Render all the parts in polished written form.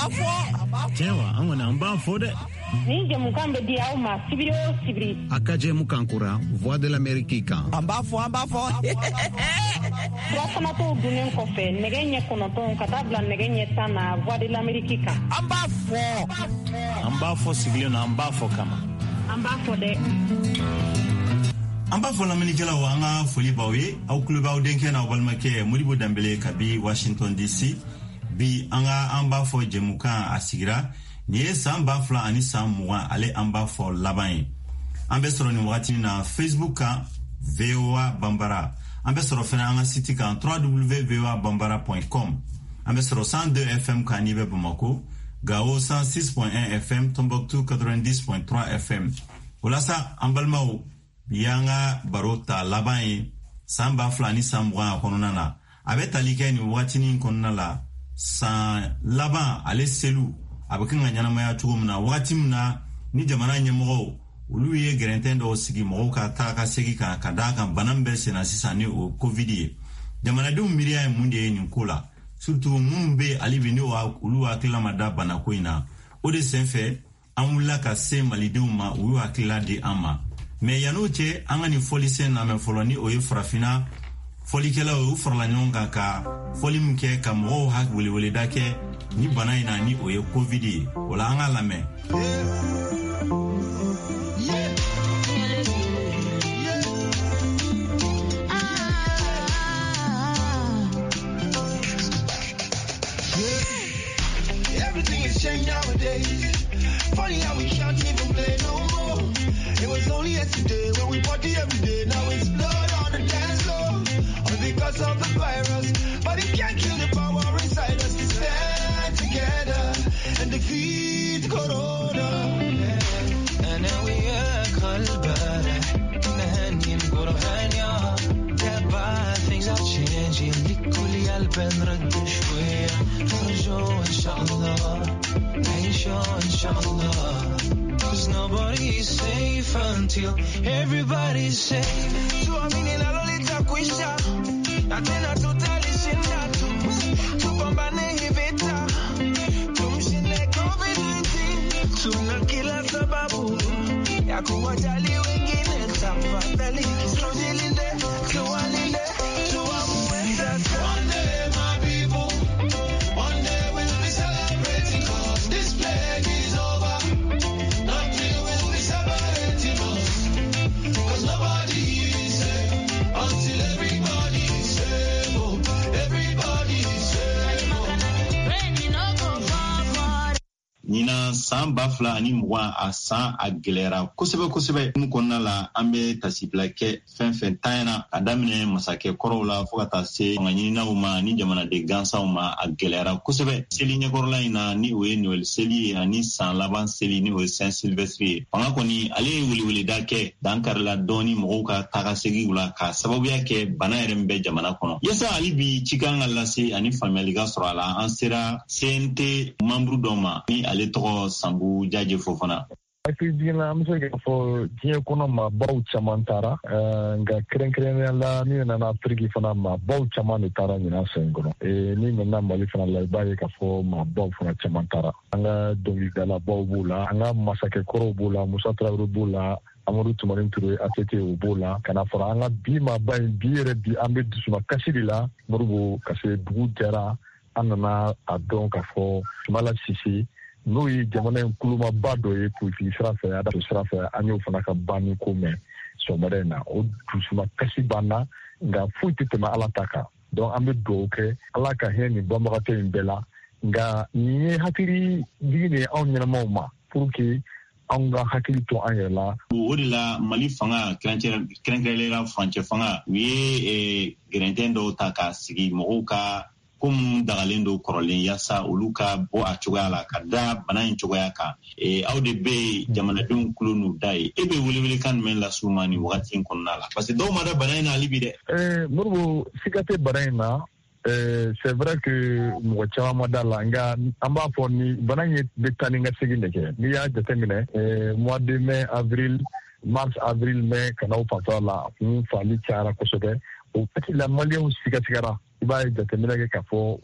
Cewa an wani an ba fo de. Ni je mukan be dia o ma sibiri. Akaje mukan kura Voix de l'Amérique kan. An ba fo. Fana to dunen kofe negenye konoton katabla negenye sana Voix de l'Amérique kan. An ba fo sigile na an ba fo kama. An ba fo de. An ba fo l'Amérique la wanga foli bawe au club au denke na walmake Modibo Dembele kabi Washington DC. Bi anga an ba fo jemukan asigira ni san ba fla ani san muwa ale an ba fo laban. An be soro ni wakati na Facebook kan VOA Bambara. An be soro fena anga site kan www.voabambara.com. An be soro 102 FM kan ni be Bamako, Gao 106.1 FM, Tombouctou 90.3 FM. Olasa an balmao bianga barota laban san ba fla ani san muwa konona na. Abe talike ni wakati ni konona la san laban ale selu abakin nganyana maya tugumna wakati mna ni jamana nyemgo ulu ye gerentendo sigi mo ka ta ka sigi ka kadaka banambe sena sisani o covid jamana dum miriya munde ni kula surtout mumbe ali bini wa ulu akila mada bana koina o de senfe amula ka se maliduma ulu akila de ama me yanoche angani folise na me foloni o frafina folikela o forla nyonga ka folimke ka mo ha wele dake ni bana ina ni o covid wala anga lame nowadays. Funny how we can't even play no more. It was only yesterday when we party every day. Now it's blood on the dance floor. All because of the virus. But it can't kill the power inside us to stand together and defeat Corona. أنا وياك البارح نهني نقول هانيا. Bad things are changing. لكل قلب نرد شوية. نرجو إن شاء الله. Inshallah, 'cause nobody's safe until everybody's safe. Tu amini la lolita kuisha, na tena tutalishinda tu. Tupambane hii vita, tumshinde COVID-19. Tuna kila sababu ya kuwajali wengine. Tafadhali tujilinde, tuwalinde, tuamue sasa. One day my people, one day we'll be celebrating. This plague is over. Nothing will be separating us. 'Cause nobody is safe until everybody is safe. Oh, everybody is safe. Nina san bafla ani mwa asan aglera kusebe mukonna la ambe tasiplake fen tayna adamine masake korola fogata se nganyina uma ni jamana de gansa uma aglera kusebe selinye korola ina ni we noel seli ani san laban seli ni o Saint Sylvestre panga koni ale wuli dake dankar la doni moka taka segi ula ka sababu yake bana yerembe jamana kono yesa ali bi chikanga la se ani family ga sorala ansera sente membru doma ni ale to sambu jaje fofana Akidina msege fo tie kono ma bau chamantara nga kren la ni na Afrika fana ma bau chamani tara ni na sengono ni na mali fana la baye ka fo ma bau fana chamantara anga dongi gala bau bula anga masake koro bula musatra bula amuru tumarin turu atete bula kana fora anga bi ma baye biere bi ambe dusuma kasirila murugo kase dugu jara anana adon ka fo mala sisi no yi jamana kuluma bado ye puti srafa ya da srafa anyo fana ka bani kome so marena o dusuma kasi bana nga fuiti tema alataka donc ambe doke alaka heni bamaka te mbela nga ni hakiri dine on nyana moma pour que anga hakili to anyela odila mali fanga krenkelera franche fanga wi gerentendo taka sigi moka kum dagalendo korolen yasa uluka bo achugala kada banayin chugayaka aude be jamana dun kulunu dai ebe wuli kan men la sumani wakati konnala parce que do mara banayina alibide murbu sikate banayina c'est vrai que mo chama madala nga amba foni banayi betani nga sigindeke ni ya determine mois de mai avril mars avril mai kana upatala fali chara kosobe o petit la malien sikatira i b'a ye jateminɛ kɛ k'a fɔ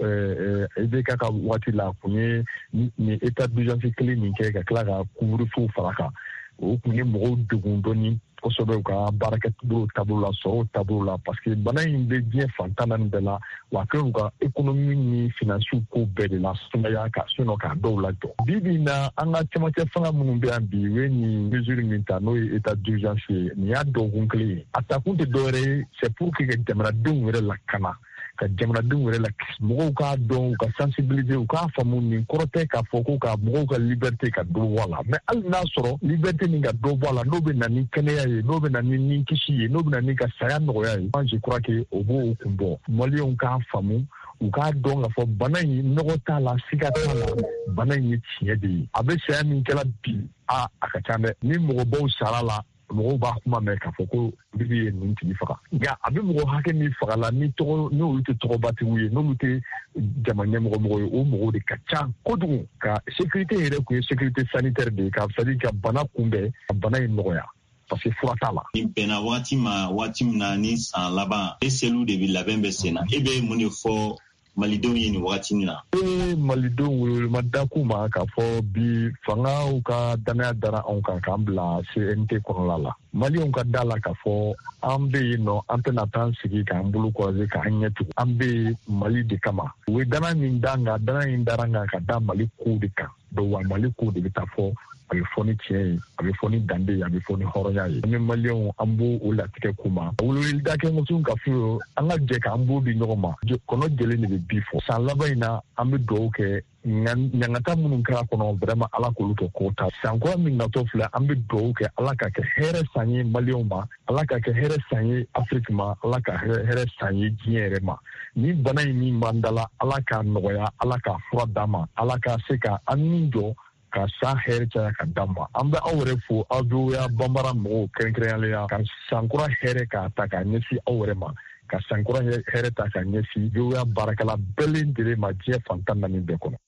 EBK ka waati la kun ye ni état d'urgence kelen min kɛ ka tila ka couvre-feu fara kan o kun ye mɔgɔw degun dɔɔni kosɛbɛ u ka baarakɛcogo taabolo la sɔrɔ taabolo la parce que bana in bɛ diɲɛ fantan naani bɛɛ la wa kɛlen u ka économie ni finansiw ko bɛɛ de la sumaya ka sinon k'a dɔw lajɔ bi na an ka cɛmancɛ fanga minnu bɛ yan bi u ye nin mesure min ta n'o ye état d'urgence ye nin y'a dɔgɔkun kelen ye a takun tɛ dɔwɛrɛ ye c'est pour que ka jamanadenw yɛrɛ lakana ka jamanadenw yɛrɛ la mɔgɔw k'a dɔn u ka sensibiliser u k'a faamu nin kɔrɔ tɛ k'a fɔ ko ka mɔgɔw ka liberté ka dɔ bɔ a la mais hali n'a sɔrɔ liberté nin ka dɔ bɔ a la n'o bɛ na ni kɛnɛya ye n'o bɛ na ni ninkisi ye n'o bɛ na ni ka saya nɔgɔya ye moi je crois que o b'o kun bɔ maliyɛnw k'a faamu u k'a dɔn k'a fɔ bana in nɔgɔ t'a la siga t'a la bana in ye tiɲɛ de ye a bɛ saya min kɛla bi a ka ca dɛ ni mɔgɔbaw sara la mɔgɔw b'a kuma mɛn k'a fɔ ko bibi ye nin tigi faga nka a bɛ mɔgɔ hakɛ min faga la n'olu tɛ tɔgɔbatigiw ye n'olu tɛ jama ɲɛmɔgɔ ye o mɔgɔw de ka ca kojugu ka sécurité yɛrɛ kun ye sécurité sanitaire de ye ka c'est-à-dire ka bana kunbɛn ka bana in nɔgɔya parce que fura t'a la. Ni bɛnna waati min na ni san laban seliw de bɛ labɛn bɛ sen na e bɛ mun de fɔ malidenw ye nin wagati min na. Malidenw welewelema da k'u ma k'a fɔ bi fangaw ka danaya dara anw kan k'an bila CNT kɔnɔla la maliyɛnw ka da la k'a fɔ an bɛ yen nɔ an tɛna taa sigi k'an bolo kɔrɔse k'an ɲɛ tugun an bɛ Mali de kama u ye dana min da n kan dana in dara n kan ka da Mali kow de kan donc wa Mali kow de bɛ taa fɔ a bɛ fɔ ni tiɲɛ ye a bɛ fɔ ni danbe ye a bɛ fɔ ni hɔrɔnya ye an bɛ maliyɛnw an b'o latigɛ k'u ma weleweli da kɛ musow ka fɔ an ka jɛ k'an b'o di ɲɔgɔn ma kɔnɔ jɛlen de bɛ bi fɔ san laban in na an bɛ dugawu kɛ ɲangata minnu kɛra kɔnɔ vraiment ala k'olu kɛ ko ta san kura min natɔ filɛ an bɛ dugawu kɛ ala ka kɛ hɛrɛ san ye maliyɛnw ma ala ka kɛ hɛrɛ san ye Afrique ma ala ka hɛrɛ san ye diɲɛ yɛrɛ ma ni bana in min b'an da la ala k'a nɔgɔya ala k'a fura d'an ma ala ka se ka an ni jɔ ka san hɛrɛ caya ka d'an ma an bɛ aw yɛrɛ fo aw doya banbara mɔgɔw kɛrɛnkɛrɛnyalen ka sankura hɛrɛ k'a ta k'a ɲɛsin aw yɛrɛ ma ka sankura hɛrɛ ta k'a ɲɛsin doya baarakɛla bɛɛ lajɛlen ma diɲɛ fantan naani bɛɛ kɔnɔ.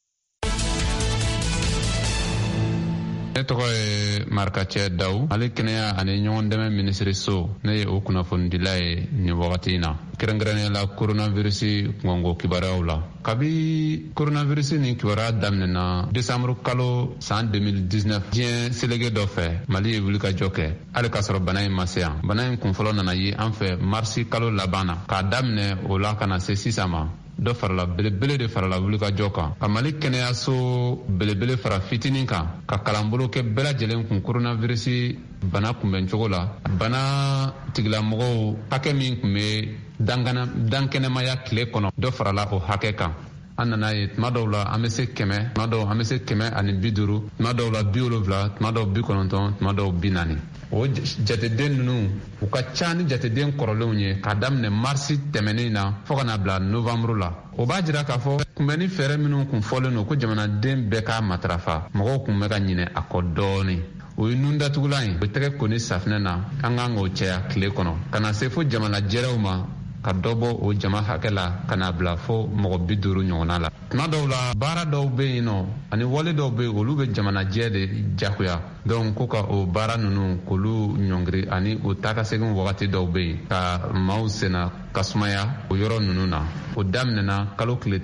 Ne tɔgɔ ye Marikacɛ Dawu ale kɛnɛya ani ɲɔgɔn dɛmɛ minisiriso ne ye o kunnafonidila ye nin wagati in na kɛrɛnkɛrɛnnenya la coronavirus kɔngɔ kibaruyaw la kabi coronavirus ni kibaruya daminɛna décembre kalo san 2019 diɲɛ selege dɔ fɛ Mali ye wulikajɔ kɛ hali k'a sɔrɔ bana in ma se yan bana in kunfɔlɔ nana ye an fɛ marisi kalo laban na k'a daminɛ o la ka na se sisan ma dɔ farala belebele de farala wulikajɔ kan ka Mali kɛnɛyaso belebele fara fitinin kan ka kalanbolo kɛ bɛɛ lajɛlen kun coronavirus bana kunbɛn cogo la bana tigilamɔgɔw hakɛ min kun bɛ dankɛnɛmaya tile kɔnɔ dɔ farala o hakɛ kan an nana ye tuma dɔw la an bɛ se 100 tuma dɔw an bɛ se 150 tuma dɔw la 70 tuma dɔw 90 tuma dɔw 40 o jateden ninnu u ka ca ni jateden kɔrɔlenw ye k'a daminɛ marisi tɛmɛnen na fɔ ka na bila novembre la o b'a jira k'a fɔ kunbɛnni fɛɛrɛ minnu kun fɔlen don ko jamanaden bɛɛ k'a matarafa mɔgɔw kun bɛ ka ɲinɛ a kɔ dɔɔni o ye nun datugulan ye o tɛgɛ ko ni safinɛ na an kan k'o cɛya tile kɔnɔ ka na se fo jamana jɛrɛw ma ka dɔ bɔ o jama hakɛ la ka n'a bila fo mɔgɔ 50 ɲɔgɔnna la tuma dɔw la baara dɔw bɛ yen nɔ ani wale dɔw bɛ yen olu bɛ jamanajɛ de jagoya donc ko ka o baara ninnu k'olu ɲɔngiri ani o taa ka segin wagati dɔw bɛ yen ka maaw senna ka sumaya o yɔrɔ ninnu na o daminɛna kalo tile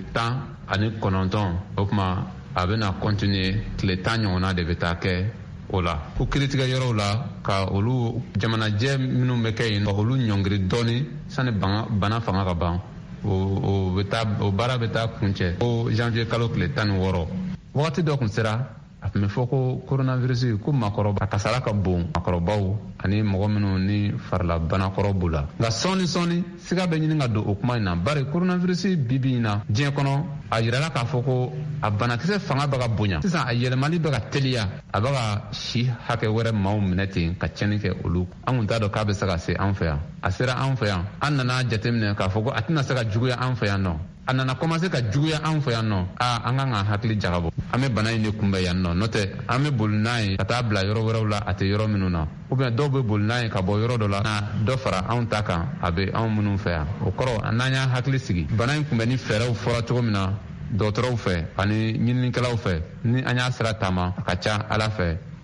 19 o tuma a bɛna continuer tile 10 ɲɔgɔnna de bɛ taa kɛ o la ko kiritigɛ yɔrɔw la ka olu jamanajɛ minnu bɛ kɛ yen olu ɲɔngiri dɔɔni sani bana fanga ka ban o baara bɛ taa kuncɛ ko janvier kalo tile 16 wagati dɔ kun sera a tun bɛ fɔ ko coronavirus ko makɔrɔba kasara ka bon makɔrɔbaw ani mɔgɔ minnu ni farila banakɔrɔ b'u la nka sɔɔni siga bɛ ɲini ka don o kuma in na bari coronavirus bibi in na diɲɛ kɔnɔ a yirala k'a fɔ ko a banakisɛ fanga bɛ ka bonya sisan a yɛlɛmali bɛ ka teliya a bɛ ka si hakɛ wɛrɛ maaw minɛ ten ka tiɲɛni kɛ olu an kun t'a dɔn k'a bɛ se ka se an fɛ yan a sera an fɛ yan an nana jateminɛ k'a fɔ ko a tɛna se ka juguya an fɛ yan nɔ a nana commencer ka juguya an fɛ yan nɔ an kan ka hakili jagabɔ an bɛ bana in de kunbɛn yan nɔ n'o tɛ an bɛ boli n'a ye ka taa bila yɔrɔ wɛrɛw la a tɛ yɔrɔ minnu na ou bien dɔw bɛ boli n'a ye ka bɔ yɔrɔ dɔ la na dɔ fara anw ta kan a bɛ anw minnu fɛ yan o kɔrɔ n'an y'an hakili sigi bana in kunbɛnni fɛɛrɛw fɔra cogo min na dɔgɔtɔrɔw fɛ ani ɲininikɛlaw fɛ ni an y'a sira taama a ka ca ala fɛ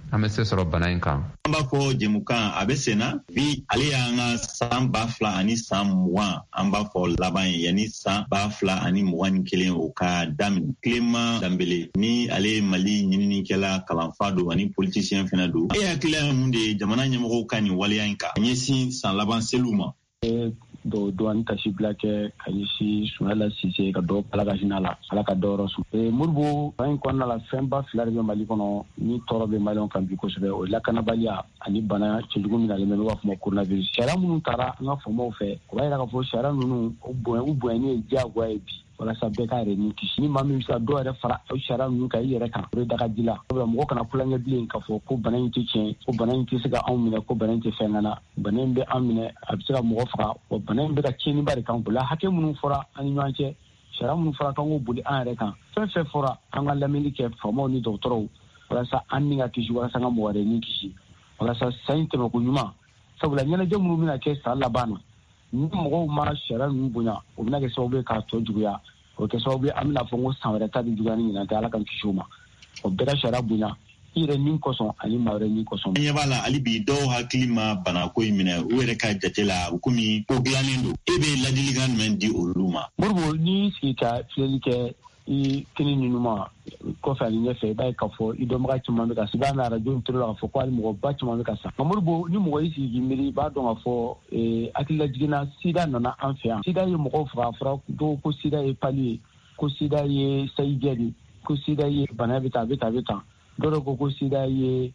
an bɛ se sɔrɔ bana in kan. An b'a fɔ jɛmukan a bɛ senna bi ale y'an ka san 2020 an b'a fɔ laban ye yanni san 2021 o ka daminɛ. Clément Dembélé ni ale ye Mali ɲininikɛla kalanfa don ani politicien fana don. E hakilila mun de ye jamana ɲɛmɔgɔw ka nin waleya in kan a ɲɛsin san laban seliw ma? do an kasi bila kɛ ka ɲɛsin Sunjata Sise ka dɔ Ala ka hinɛ la Ala ka dɔ yɔrɔ su. Modibo fan in kɔnɔna la fɛnba 2 de bɛ Mali kɔnɔ ni tɔɔrɔ bɛ Maliɲɛnw kan bi kosɛbɛ o ye lakanabaliya ani bana cɛjugu min nalen bɛ n'o b'a fɔ ma coronavirus. Sariya minnu taara an ka faamaw fɛ o b'a jira k'a fɔ sariya ninnu u bonyani ye diyagoya ye bi walasa bɛɛ ka yɛrɛ ni kisi. Ni maa min bɛ se ka dɔ yɛrɛ fara o sariya ninnu kan i yɛrɛ kan o de daga di la. Mɔgɔ kana kulonkɛ bilen k'a fɔ ko bana in tɛ tiɲɛ ko bana in tɛ se ka anw minɛ ko bana in tɛ fɛn kana bana in bɛ an minɛ a bɛ se ka mɔgɔ faga wa bana in bɛ ka tiɲɛniba de kan bolo hakɛ minnu fɔra an ni ɲɔgɔn cɛ sariya minnu fɔra k'an k'o boli an yɛrɛ kan fɛn fɛn fɔra an ka lamɛnni kɛ faamaw ni dɔgɔtɔrɔw walasa an ni ka kisi walasa an ka mɔgɔ wɛrɛ ni kisi walasa san in tɛmɛko ɲuman sabula ɲɛnajɛ minnu bɛna kɛ san laban na ni mɔgɔw ma sariya ninnu bonya o bɛna kɛ sababu ye k'a tɔ juguya o kɛ sababu ye an bɛna fɔ ko san wɛrɛ ta bɛ juguya ni ɲinan tɛ Ala ka kisi o ma o bɛɛ ka sariya bonya i yɛrɛ ni kɔsɔn ani maa wɛrɛ ni kɔsɔn. An ɲɛ b'a la hali bi dɔw hakili ma bana ko in minɛ u yɛrɛ ka jate la komi ko dilannen don e bɛ ladilikan jumɛn di olu ma? Modibo n'i sigi ka filɛli kɛ i kini ninnu ma kɔfɛ ani ɲɛfɛ i b'a ye k'a fɔ i dɔnbaga caman bɛ ka sa i b'a mɛn arajo tolo la k'a fɔ ko hali mɔgɔba caman bɛ ka sa. Modibo ni mɔgɔ y'i sigi k'i miiri i b'a dɔn k'a fɔ hakililajiginna sida nana an fɛ yan. Sida ye mɔgɔw faga a fɔra dɔw ko sida ye pali ye ko sida ye sayi jɛ de ko sida ye bana bɛ tan a bɛ tan a bɛ tan. Dɔw ko sida ye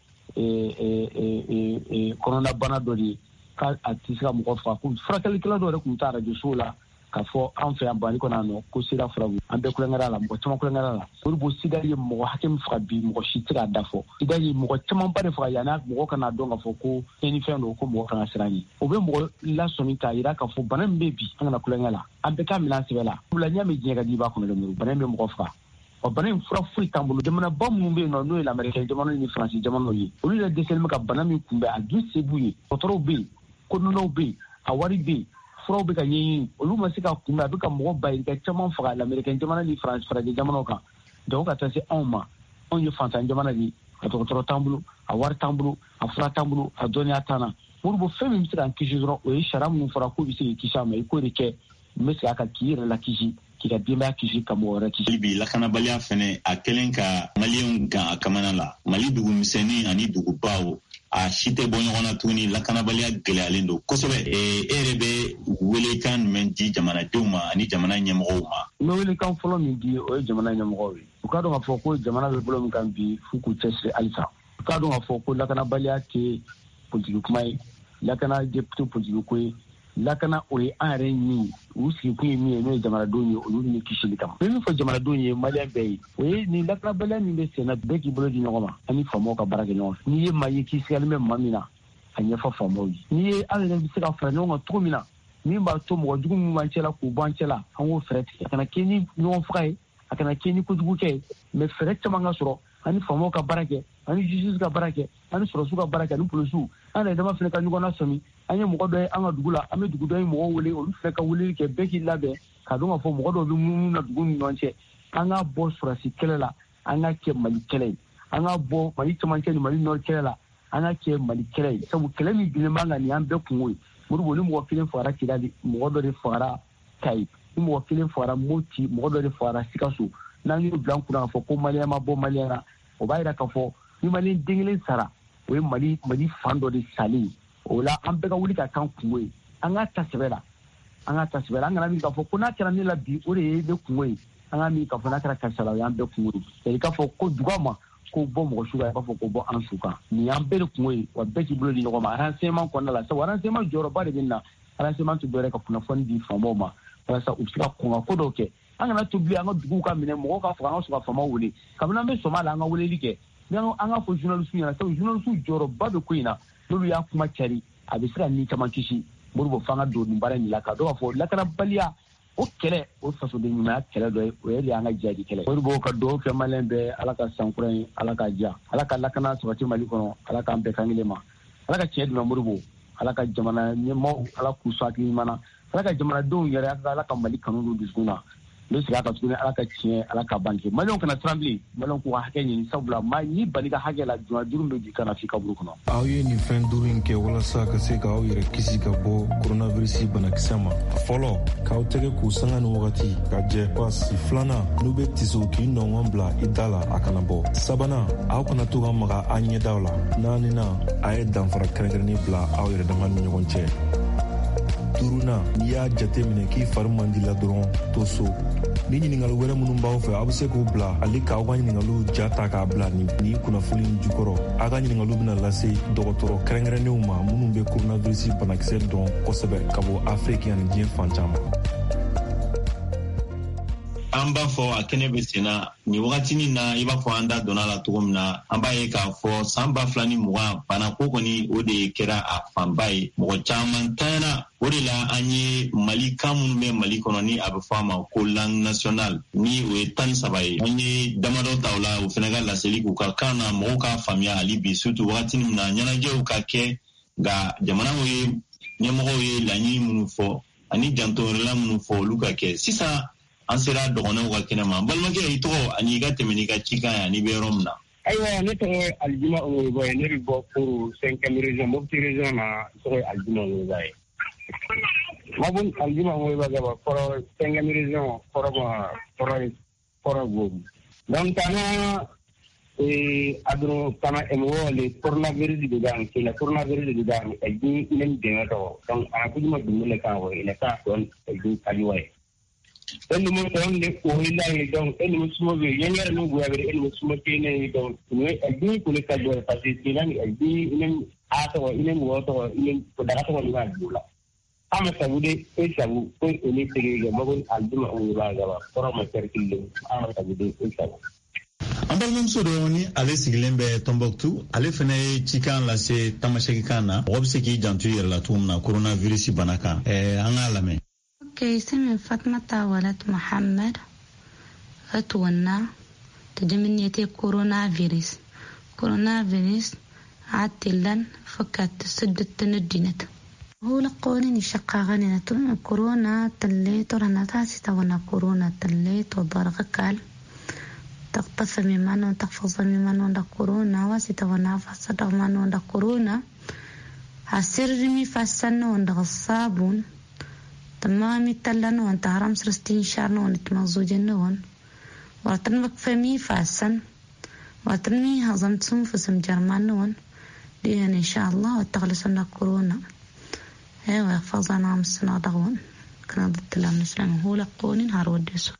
kɔnɔnabana dɔ de ye k'a tɛ se ka mɔgɔ faga ko furakɛlikɛla dɔw yɛrɛ tun tɛ arajosow la k'a fɔ an fɛ yan Bani kɔnɔ yan nɔ ko sida furabu an bɛɛ kulonkɛ la mɔgɔ caman kulonkɛ la Modibo sida ye mɔgɔ hakɛ min faga bi mɔgɔ si tɛ k'a da fɔ sida ye mɔgɔ camanba de faga yanni mɔgɔ kana dɔn k'a fɔ ko tiɲɛnifɛn don ko mɔgɔ kan ka siran ɲɛ o bɛ mɔgɔ lasɔmi k'a jira k'a fɔ bana min bɛ bi an kana kulonkɛ la an bɛɛ ka minɛn sɛbɛn la sabula n'i y'a mɛn diɲɛ ka di i b'a kɔnɔ dɛ Modibo bana in bɛ mɔgɔ faga. Bana in fura foyi t'an bolo jamanaba minnu bɛ yen nɔ n'o ye Amerikɛn jamana ni Faransi jamanaw ye olu yɛrɛ dɛsɛlen bɛ ka bana min kunbɛn a dun se b'u ye dɔgɔtɔrɔw bɛ yen kodɔnnaw bɛ yen a wari bɛ yen furaw bɛ ka ɲɛɲini olu ma se ka kunbɛn a bɛ ka mɔgɔ bayirika caman faga Amerikɛn jamana ni Faransi jamanaw kan donc ka taa se anw ma anw ye fantan jamana de a dɔgɔtɔrɔ t'an bolo a wari t'an bolo a fura t'an bolo a dɔnniya t'an na Modibo fɛn min bɛ se k'an kisi dɔrɔn o ye sariya minnu fɔra k'o bɛ se k'i kisi a ma i k'o de kɛ n bɛ segin a kan k'i yɛrɛ la kisi k'i ka denbaya kisi ka mɔgɔ wɛrɛ kisi. Bi lakanabaliya fɛnɛ a kɛlen ka Maliyɛnw gan a kamana la Mali dugumisɛnnin ani dugubaw a si tɛ bɔ ɲɔgɔn na tuguni lakanabaliya gɛlɛyalen don kosɛbɛ e yɛrɛ bɛ welekan jumɛn di jamanadenw ma ani jamana ɲɛmɔgɔw ma? N bɛ welekan fɔlɔ min di o ye jamana ɲɛmɔgɔw ye u k'a dɔn k'a fɔ ko jamana bɛ bolo min kan bi f'u k'u cɛsiri halisa u k'a dɔn k'a fɔ ko lakanabaliya tɛ politiki kuma ye lakana tɛ politiki ko ye lakana o ye an yɛrɛ ɲini u sigikun ye min ye n'o ye jamanadenw ye olu ni kisili kama n bɛ min fɔ jamanadenw ye Maliyɛn bɛɛ ye o ye nin lakanabaliya min bɛ sen na bɛɛ k'i bolo di ɲɔgɔn ma ani faamaw ka baara kɛ ɲɔgɔn fɛ n'i ye maa ye k'i sigalen bɛ maa min na a ɲɛfɔ faamaw ye n'i ye an yɛrɛ bɛ se ka fara ɲɔgɔn kan cogo min na min b'a to mɔgɔ jugu min b'an cɛ la k'u bɔ an cɛ la an k'o fɛɛrɛ tigɛ a kana kɛ ni ɲɔgɔn faga ye a kana kɛ ni kojugukɛ ye mɛ fɛɛrɛ caman ka sɔrɔ ani faamaw ka baara kɛ ani justice ka baara kɛ ani sɔrɔsiw ka baara kɛ ani polisiw an yɛrɛ dama fana ka ɲɔgɔn lasɔmi an ye mɔgɔ dɔ ye an ka dugu la an bɛ dugu dɔ ye mɔgɔw wele olu fana ka weleli kɛ bɛɛ k'i labɛn ka dɔn k'a fɔ mɔgɔ dɔw bɛ munumunu na dugu ni ɲɔgɔn cɛ an ka bɔ sɔrɔsi kɛlɛ la an ka kɛ Mali kɛlɛ ye an ka bɔ Mali camancɛ ni Mali nɔri kɛlɛ la an ka kɛ Mali kɛlɛ ye sabu kɛlɛ min bilen b'an kan nin y'an bɛɛ kungo ye Modibo ni mɔgɔ kelen fagara Kidali mɔgɔ dɔ de fagara Kayi ni mɔgɔ kelen fagara Moti mɔgɔ dɔ de fagara Sikaso n'an y'o bila an kunna k'a fɔ ko Maliyɛn ma bɔ Maliyɛn na o b'a jira k'a fɔ ni Maliyɛn den kelen sara o ye Mali fan dɔ de salen ye o la an bɛɛ ka wuli ka kan kungo ye an ka ta sɛbɛ la an kana min k'a fɔ ko n'a kɛra ne la bi o de ye ne kungo ye an ka min k'a fɔ n'a kɛra karisa la o y'an bɛɛ kungo ye c'est k'a fɔ ko dugu ma ko bɔ mɔgɔ su kan i b'a fɔ ko bɔ an su kan nin y'an bɛɛ de kungo ye wa bɛɛ k'i bolo di ɲɔgɔn ma renseignement kɔnɔna la sabu renseignement jɔyɔrɔba de bɛ na renseignement tɛ dɔwɛrɛ ka kunnafoni di faamaw ma walasa u bɛ se ka kɔn ka ko dɔw kɛ an kana to bilen an ka duguw ka minɛ mɔgɔw k'a fɔ an ka sɔrɔ ka faamaw wele kabini an bɛ sɔn a la an ka weleli kɛ an ka fɔ journaliste ɲɛna sabu journaliste jɔyɔrɔba bɛ ko in na n'olu y'a kuma cari a bɛ se ka ni caman kisi Modibo f'an ka don nin baara in la ka dɔn k'a fɔ lakanabaliya o kɛlɛ o fasoden ɲumanya kɛlɛ dɔ ye o ye de y'an ka jadi kɛlɛ Modibo ka dugawu kɛ Maliyɛn bɛɛ Ala ka sankura in Ala ka diya Ala ka lakana sabati Mali kɔnɔ Ala k'an bɛɛ kan kelen ma Ala ka tiɲɛ dɛmɛ Modibo Ala ka jamana ɲɛmaaw Ala k'u sɔn hakili ɲuman na Ala ka jamanadenw yɛrɛ Ala ka Mali kanu don dusukun na ne sira ka tuguni ala ka tiɲɛ ala ka banke maliyɛnw kana trembler maliyɛnw k'u ka hakɛ ɲini sabula maa n'i bali ka hakɛ la juma duuru bɛ di kana f'i kaburu kɔnɔ. Aw ye nin fɛn duuru in kɛ walasa ka se k'aw yɛrɛ kisi ka bɔ coronavirus banakisɛ ma. Fɔlɔ k'aw tɛgɛ k'u sanga ni wagati ka jɛ pasi. Filanan n'u bɛ tiso k'i nɔngɔn bila i da la a kana bɔ. Sabanan aw kana to ka maga a ɲɛdaw la. Naaninan a ye danfara kɛrɛnkɛrɛnnen bila aw yɛrɛ dama ni ɲɔgɔn cɛ. Duurunan n'i y'a jate minɛ k'i fari man di la dɔrɔn to so. Ni ɲininkali wɛrɛ minnu b'aw fɛ aw bɛ se k'u bila hali k'aw ka ɲininkaliw ja ta k'a bila nin kunnafoni jukɔrɔ. Aw ka ɲininkaliw bɛna lase dɔgɔtɔrɔ kɛrɛnkɛrɛnnenw ma minnu bɛ coronavirus banakisɛ dɔn kosɛbɛ ka bɔ Afiriki ani diɲɛ fan caman. An b'a fɔ a kɛnɛ bɛ senna nin wagatinin na i b'a fɔ an da donna la cogo min na an b'a ye k'a fɔ san 2020 bana ko kɔni o de kɛra a fanba ye mɔgɔ caman tanyana o de la an ye Mali kan minnu bɛ Mali kɔnɔ ni a bɛ fɔ a ma ko langue nationale ni o ye 13 ye an ye damadɔ ta o la o fana ka laseli k'u ka kan na mɔgɔw ka faamuya hali bi surtout wagatinin min na ɲɛnajɛw ka kɛ nka jamanaw ye ɲɛmɔgɔw ye laɲini minnu fɔ ani janto wɛrɛla minnu fɔ olu ka kɛ sisan an sera dɔgɔnɔw ka kɛnɛ ma balimakɛ i tɔgɔ ani i ka tɛmɛ n'i ka cikan ye ani bɛ yɔrɔ min na. Ayiwa ne tɔgɔ ye Alijuma Umaruba ye ne bɛ bɔ pour 5e région Mopti région na tɔgɔ ye Alijuma Umaruba ye. Mabun Alijuma Umaruba gaba kɔrɔ 5e région kɔrɔ gobu. Donc kana adro kana MO le coronavirus de dan ke la coronavirus de dan e di nen de to donc a ku ma dum le ka wo ile ka don e di kaliwa e. Eni mo ton le ko ila e donc eni mo sumo be yenyere no buya be eni mo sumo tene donc ne agi ko le ka do parce que nan agi inen ato inen mo to inen ko daga to ni ba dula ama sabude e sabu ko eni tege mo gon Aljuma o ba ga ba ko ma terkille ama sabude e sabu an balimamuso dɔ ni ale sigilen bɛ Tombouctou ale fana ye cikan lase Tamasɛki kan na mɔgɔ bɛ se k'i janto i yɛrɛ la cogo min na coronavirus bana kan an k'a lamɛn. اسمي فاطمة ولد محمد أتونا تجمنيتي كورونا فيروس عاتلن فكت سدت تندينت هو لقوني شقا غنينة كورونا تليت ورنا تاسي تونا كورونا تليت وبرغ قال تقطف ميمان تقفز ميمان دا كورونا واسي تونا فصدق مان دا كورونا هسر مي فسن وند الصابون تمامي تلنا وانت هرم سرستين شارنا ونتمزوجنا ون واتن بكفمي فاسن واتنمي هضمتهم فسم جرمان ون لين إن شاء الله وتغلسنا كورونا ايوه يحفظنا عام السنة دغون كنا ضد الله نسلم هو لقوني نهار وديسو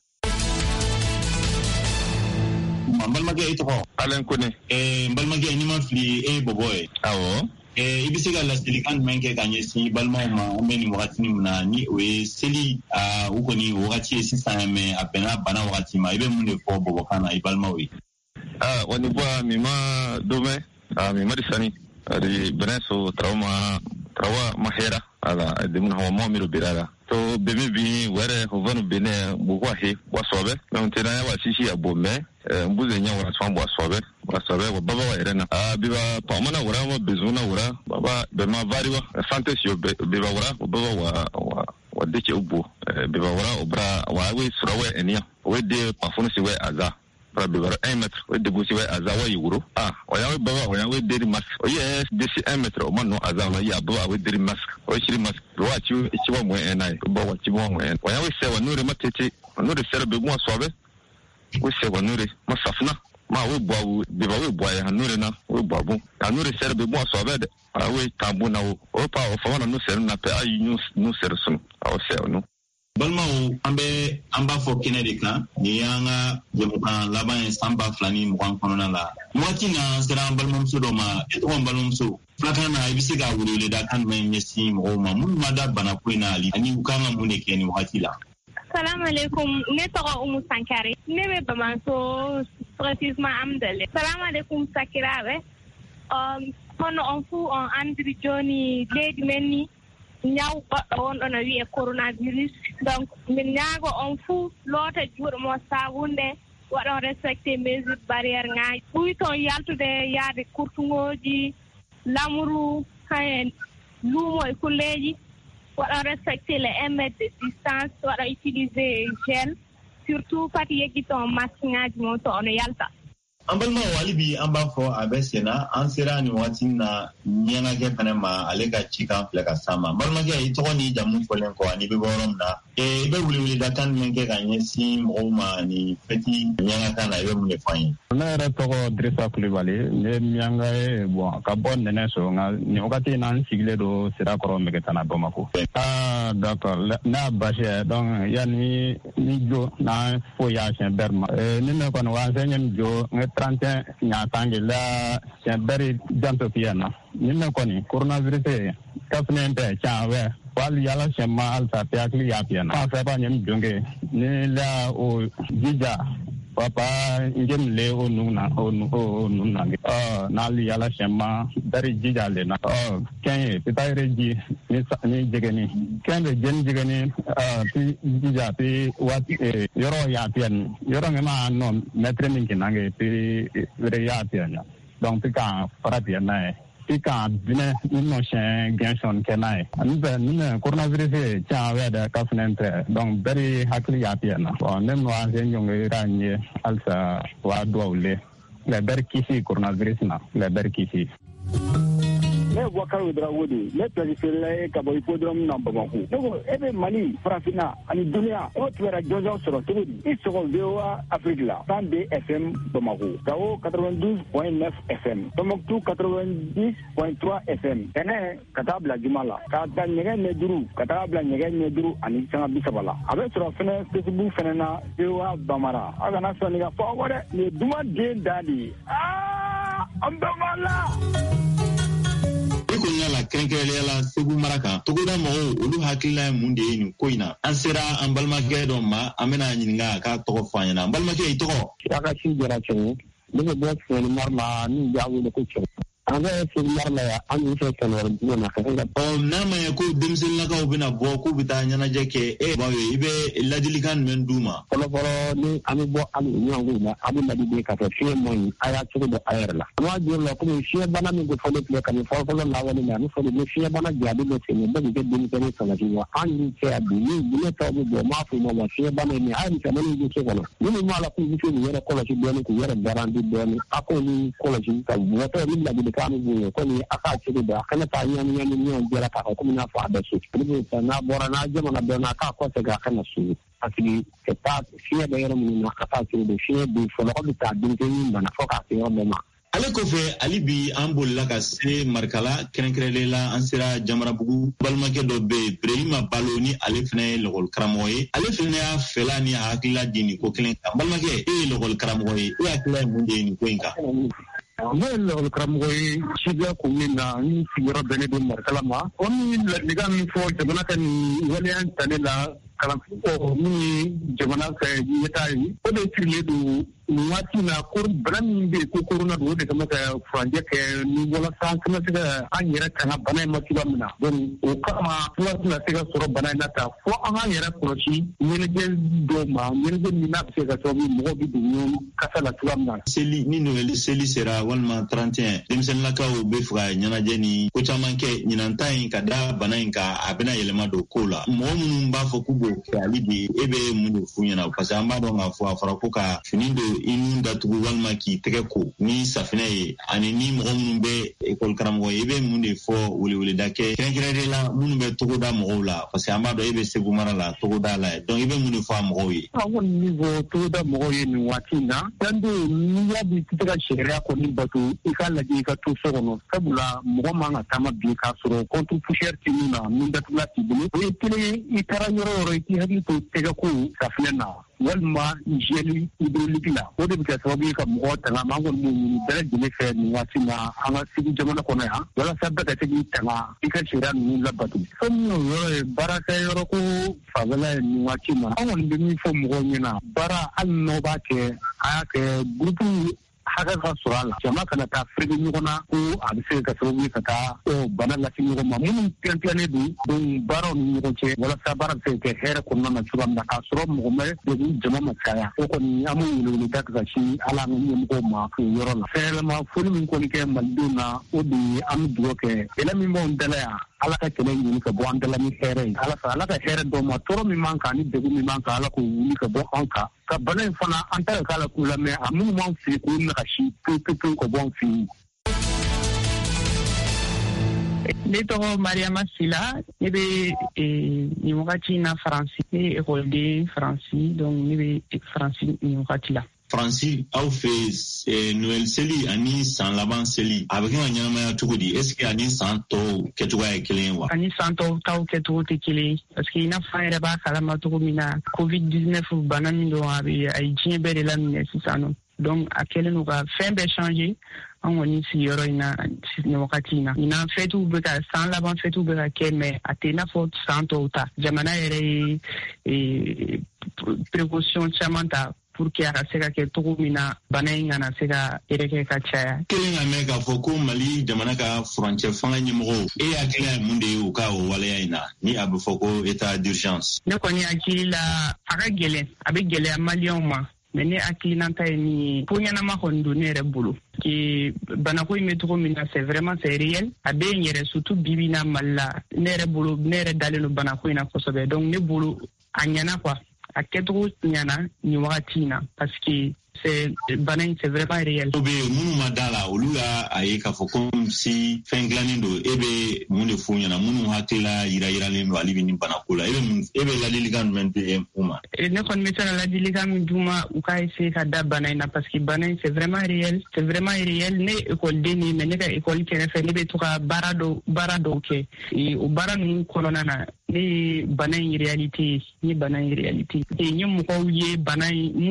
mbalmage ito ko alen kone mbalmage ni ma fli boboy awo i bɛ se ka lasilikan jumɛn kɛ ka ɲɛsin balimaw ma an bɛ nin wagati min na ni o ye seli u kɔni wagati ye sisan mɛ a bɛnna bana wagati ma i bɛ mun de fɔ bɔbɔkan na i balimaw ye. wani bɔ mi ma domɛ mi ma di sani ari bɛnɛ so trawa ma hera ala demun hawa mo miro birala to bebe bi wɛrɛ o vanu bene bugu he wa sobe donc tena ya wa sisi ya bombe mbuze nya wa so wa sobe wa baba wa irena biba pa mana wura ma bezuna wura baba be ma variwa santé sio biba wura baba wa deke ubu biba wura obra wa we surawe enia we de pafunu si we aza para biba 1 mètre we de busi we aza wa yuro o ya we baba o ya we de mas o yes de 1 mètre o mano aza wa ya baba we de mas o shiri mas wa chi wa mo enai baba wa chi mo mo en o ya we se wa nure matete nure sere be mo sobe we se wa nure masafna ma we bo biba we bo ya nure na we bo bu ya nure sere be mo sobe de we tambu na o pa o fa na no sere na pe ayu no sere sun o se no balimaw an b'a fɔ kɛnɛ de kan nin y'an ka jɛmukan laban ye san 2020 kɔnɔna la wagati na an sera an balimamuso dɔ ma e tɔgɔ n balimamuso filakan na i bɛ se ka weleweleda kan jumɛn ɲɛsin mɔgɔw ma minnu ma da bana ko in na hali ani u kan ka mun de kɛ nin wagati la. Salam alaikum, ne tɔgɔ Umu Sankare, ne bɛ Bamakɔ précisément Amdale. Salam alaikum Sakiraɓe, hono on fuu on andiri joni leydi men ni ñaw goɗɗo wonɗo no wiye coronavirus, donc min ñaago on fuu loota juuɗe mo sabunde waɗon respecté mesure barriére ŋaji ɓuyton yaltude yaade kurtuŋoji lamru hayen luumo e kulleji waɗon respecté les 1 mètre de distance waɗon utilisé gel surtout fati yegiton maskingaji mo to ono yalta. Ambalma walibi amba fo abesena ansera ni wati na nyanga ke panema alega chika fleka sama balma ke itoni jamu folen ko ani be borom na be wuli datan menge ganye si moma ni petit nyanga kana yo mune fayin na ra to Drissa Coulibaly ne nyanga e bon ka bon ne so nga ni okati nan sigle do sira koro mege tana Bamako d'accord na bache donc yani ni jo na fo ya chen berma ni ne kono wa senyen jo 31 nyatange la bari janto piana ninna koni coronavirus kafnente chawe wal yala shema alta piakli ya piana fa ba nyam jonge ni la o jija papa ngem le o nuna na li yala shema bari jija le na kanye pitayre ji ni jegeni kende jen jegeni ti jija ti wat yoro ya pian yoro ngema no metre minki nange ti re ya piana donc ti ka paratia na ti ka bine no chen genson kenai anbe ni coronavirus cha wa da kafnente donc bari hakli ya piana bon nem wa jen yonge ranye alsa wa dowle le ber kisi coronavirus na le ber kisi ne Boubacar Dramé ne préfère kabo hippodrome na Bamako donc ebe Mali Farafina ani dunia o tuera jojo soro todi isoko VOA Afrique la 102 FM Bamako Gao 92.9 FM Tombouctou 90.3 FM ene katabla jumala kata nyege ne duru katabla nyege ne duru ani sanga bisabala abe soro fene Facebook fene na VOA Bamara aga na so ni ga fawore ni duma de dadi ambamala la kenkele la segu maraka togoda mo olu hakila munde ni koina ansera ambalmake do ma amena nyinga ka to fanya ambalmake ito aka shi jira chen ne bo fo ni marma ni jawu le ko chen anga fi marma ya an yi fe kan wor dina ka ga na ma ya ko dimsil la ka obina bo ku bitanya na jeke bawe ibe ladilikan men duma polo ni ami bo ali nyongu na abi madi be ka fe moy aya chugo do ayerla ma jolo ko mi she bana mi go folo ple kan folo la wali na mi folo mi she bana jadi do se ni be ge dini ko sala ji wa an ni che abi ni ne to bo ma fu mo she bana ni an ka mani ji che kono ni ma la ku ji ni yera ko la ji do ni ku yera garandi do ni ako ni ko la ji ka mo to ni la bi ka mi ko ni aka chugo da kana ta nyani ni jera ka ko mi na fa da su ni na bora na jama na do na ka ko se ga kana su asili keta fiye da yero mun na kata ci do fiye bi folo ko ta din tin bana foka ci yoro ma ale ko fe ali bi ambol la ka se markala kenkrelela ansira jamara bugu balmake do be Ibrahima Baloni ale fene logol karamoye ale fene a felani hakila dini ko kelen balmake logol karamoye akila munde ni ko inka logol karamoye shiga ko na ni figura bene do markala ma on la digan fo jamana kan wali an tanela kala ko ni jamana ka yetayi ko de tirle do wati na kur bran be ko corona do de kama ka franje ke ni wala san kuma siga an yera kana bana ma tiba mina don o kama plus na siga soro bana na ta fo an yera krochi ni je do ma ni je ni na siga so bi mo bi du kasa la tiba mina seli ni no seli sera walma 31 demsen la ka o be fra nyana je ni ko chamanke ni nan tai ka da bana inka abena yelema do kola mo mun ba fo kubo ali bi ebe mun fu nyana parce amba do nga fu afara ko ka finindo inunda tugu walma ki tege ko ni safina ye ani ni mo mun be école karamgo ebe mun de fo wuli dake kenkere la mun be tugu da mo la parce que amado ebe segu mara la tugu da la donc ebe mun de fo mo yi awon niveau tugu da mo yi ni watina tando ni ya bi tega sheria ko ni batu ikala ji ka to sono kabula mo manga tama bi ka soro kontu pusher tinuna min da tula tibulu e tele itara nyoro ti hadi to tega ko safina na walma jeli idolikla o de ka sababu ka mo tanga mango ni dara jine fe ni watina anga sigi jamana kono ya wala sabba ka tigi tanga ikar shira ni labatu somno yo baraka yoro ko fagala ni watina awon de mi fo mo nyina bara al no ba ke aya ke grupu haga ka surala jama kana ta frigi nyona ko abise ka sababu ka ta o bana la ti nyoma mun plane du don baro ni ko che wala sabara se ke here ko na churam da ka suro mo me de jama makaya ko ni amu ni da ka shi ala ni ko ma ko yoro la fele ma fulu min ko ni ke malduna o di am duo ke ela mi mo ndala ya ala ka kɛlɛ ɲini ka bɔ an dala ni hɛrɛ ye ala ka hɛrɛ dɔ ma tɔɔrɔ min man kan ni degun min man kan ala k'o wuli ka bɔ an kan ka bana in fana an ta k'a la k'u la mɛ a minnu m'an fɛ k'u na ka si pewu ka bɔ an fɛ yen. Ne tɔgɔ Mariama Sila, ne bɛ nin wagati in na Faransi, ne ye ekɔliden Faransi, donc ne bɛ Faransi nin wagati la. Faransi aw fɛ Noël seli ani san laban seli a bɛ kɛ ka ɲɛnamaya cogo di? Est ce que ani san tɔw kɛcogoya ye kelen ye wa? Ani san tɔw kɛcogo tɛ kelen ye parce que i n'a fɔ an yɛrɛ b'a kalama cogo min na Covid-19 bana min don a ye diɲɛ bɛɛ de laminɛ sisan nɔ. Donc a kɛlen don ka fɛn bɛɛ changer an kɔni sigiyɔrɔ in na nin wagati in na. Ɲinan fêtes bɛ ka san laban fêtes bɛ ka kɛ mais a tɛ i n'a fɔ san tɔw ta. Jamana yɛrɛ ye précaution caman ta pour que a ka se ka kɛ cogo min na bana in kana se ka ereke ka caya. Kelen ka mɛn k'a fɔ ko Mali jamana ka furancɛ fanga ɲɛmɔgɔw e hakilila ye mun de ye u ka o waleya in na ni a bɛ fɔ ko état d'urgence? Ne kɔni hakili la a ka gɛlɛn a bɛ gɛlɛya maliyɛnw ma. Mais ne hakilinata ye min ye ko ɲɛnama kɔni don ne yɛrɛ bolo ke banako in bɛ cogo min na c'est réel a bɛ n yɛrɛ surtout bibi na Mali la ne yɛrɛ bolo ne yɛrɛ dalen don banako in na kosɛbɛ donc ne bolo a ɲɛna quoi a kɛcogo ɲɛna nin wagati in na parce que bana in c'est vraiment réel. O bɛ minnu ma da la olu y'a ye k'a fɔ ko si fɛn dilannen don e bɛ mun de f'u ɲɛna minnu hakilila yiralen don ale bɛ nin banako la e bɛ ladilikan jumɛn di u ma? Ne kɔni bɛ se ka ladilikan min d'u ma u k'a essayer ka da bana in na parce que bana in c'est vraiment réel ne ye ekɔliden de ye mais ne ka ekɔli kɛrɛfɛ ne bɛ to ka baara dɔw kɛ o baara ninnu kɔnɔna na ne ye bana in réalité ye n ye mɔgɔw ye bana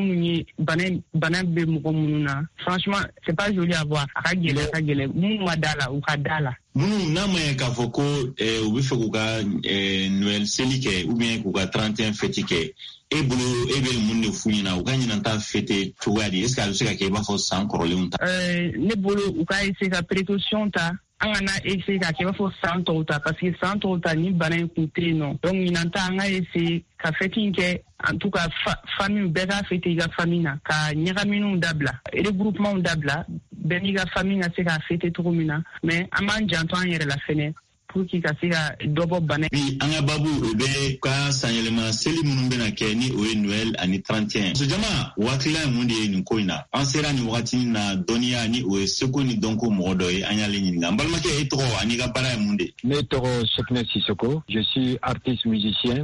bɛ mɔgɔ minnu na franchement c'est pas joli à voir a ka gɛlɛn minnu ma da la u ka da la. Minnu n'a ma ye k'a fɔ ko u bɛ fɛ k'u ka Noël seli kɛ ou bien k'u ka 31 fêtes kɛ e bolo e bɛ mun de f'u ɲɛna u ka ɲinan ta fête cogoya di est ce que a bɛ se ka kɛ i b'a fɔ san kɔrɔlenw ta? Ne bolo u ka essayer ka précaution ta an kana essayer ka kɛ i b'a fɔ san tɔw ta parce que san tɔw ta ni bana in kun tɛ yen nɔ donc ɲinan ta an ka essayer ka fête in kɛ en tout cas famille bɛɛ ka fête i ka famille na ka ɲagaminiw dabila regroupement dabila bɛɛ n'i ka famille ka se ka fête cogo min na mais an b'an janto an yɛrɛ la fɛnɛ pour que ka se ka dɔ bɔ bana. Bi an ka babu o bɛ ka sanyɛlɛma seli minnu bɛna kɛ ni o ye Noël ani 31. Muso jama waatila ye mun de ye nin ko in na an sera nin wagati na dɔnniya ni o ye seko ni dɔnko mɔgɔ dɔ ye an y'ale ɲininka n balimakɛ e tɔgɔ ani ka baara ye mun de? Ne tɔgɔ Sekne Sisoko, je suis artiste musicien.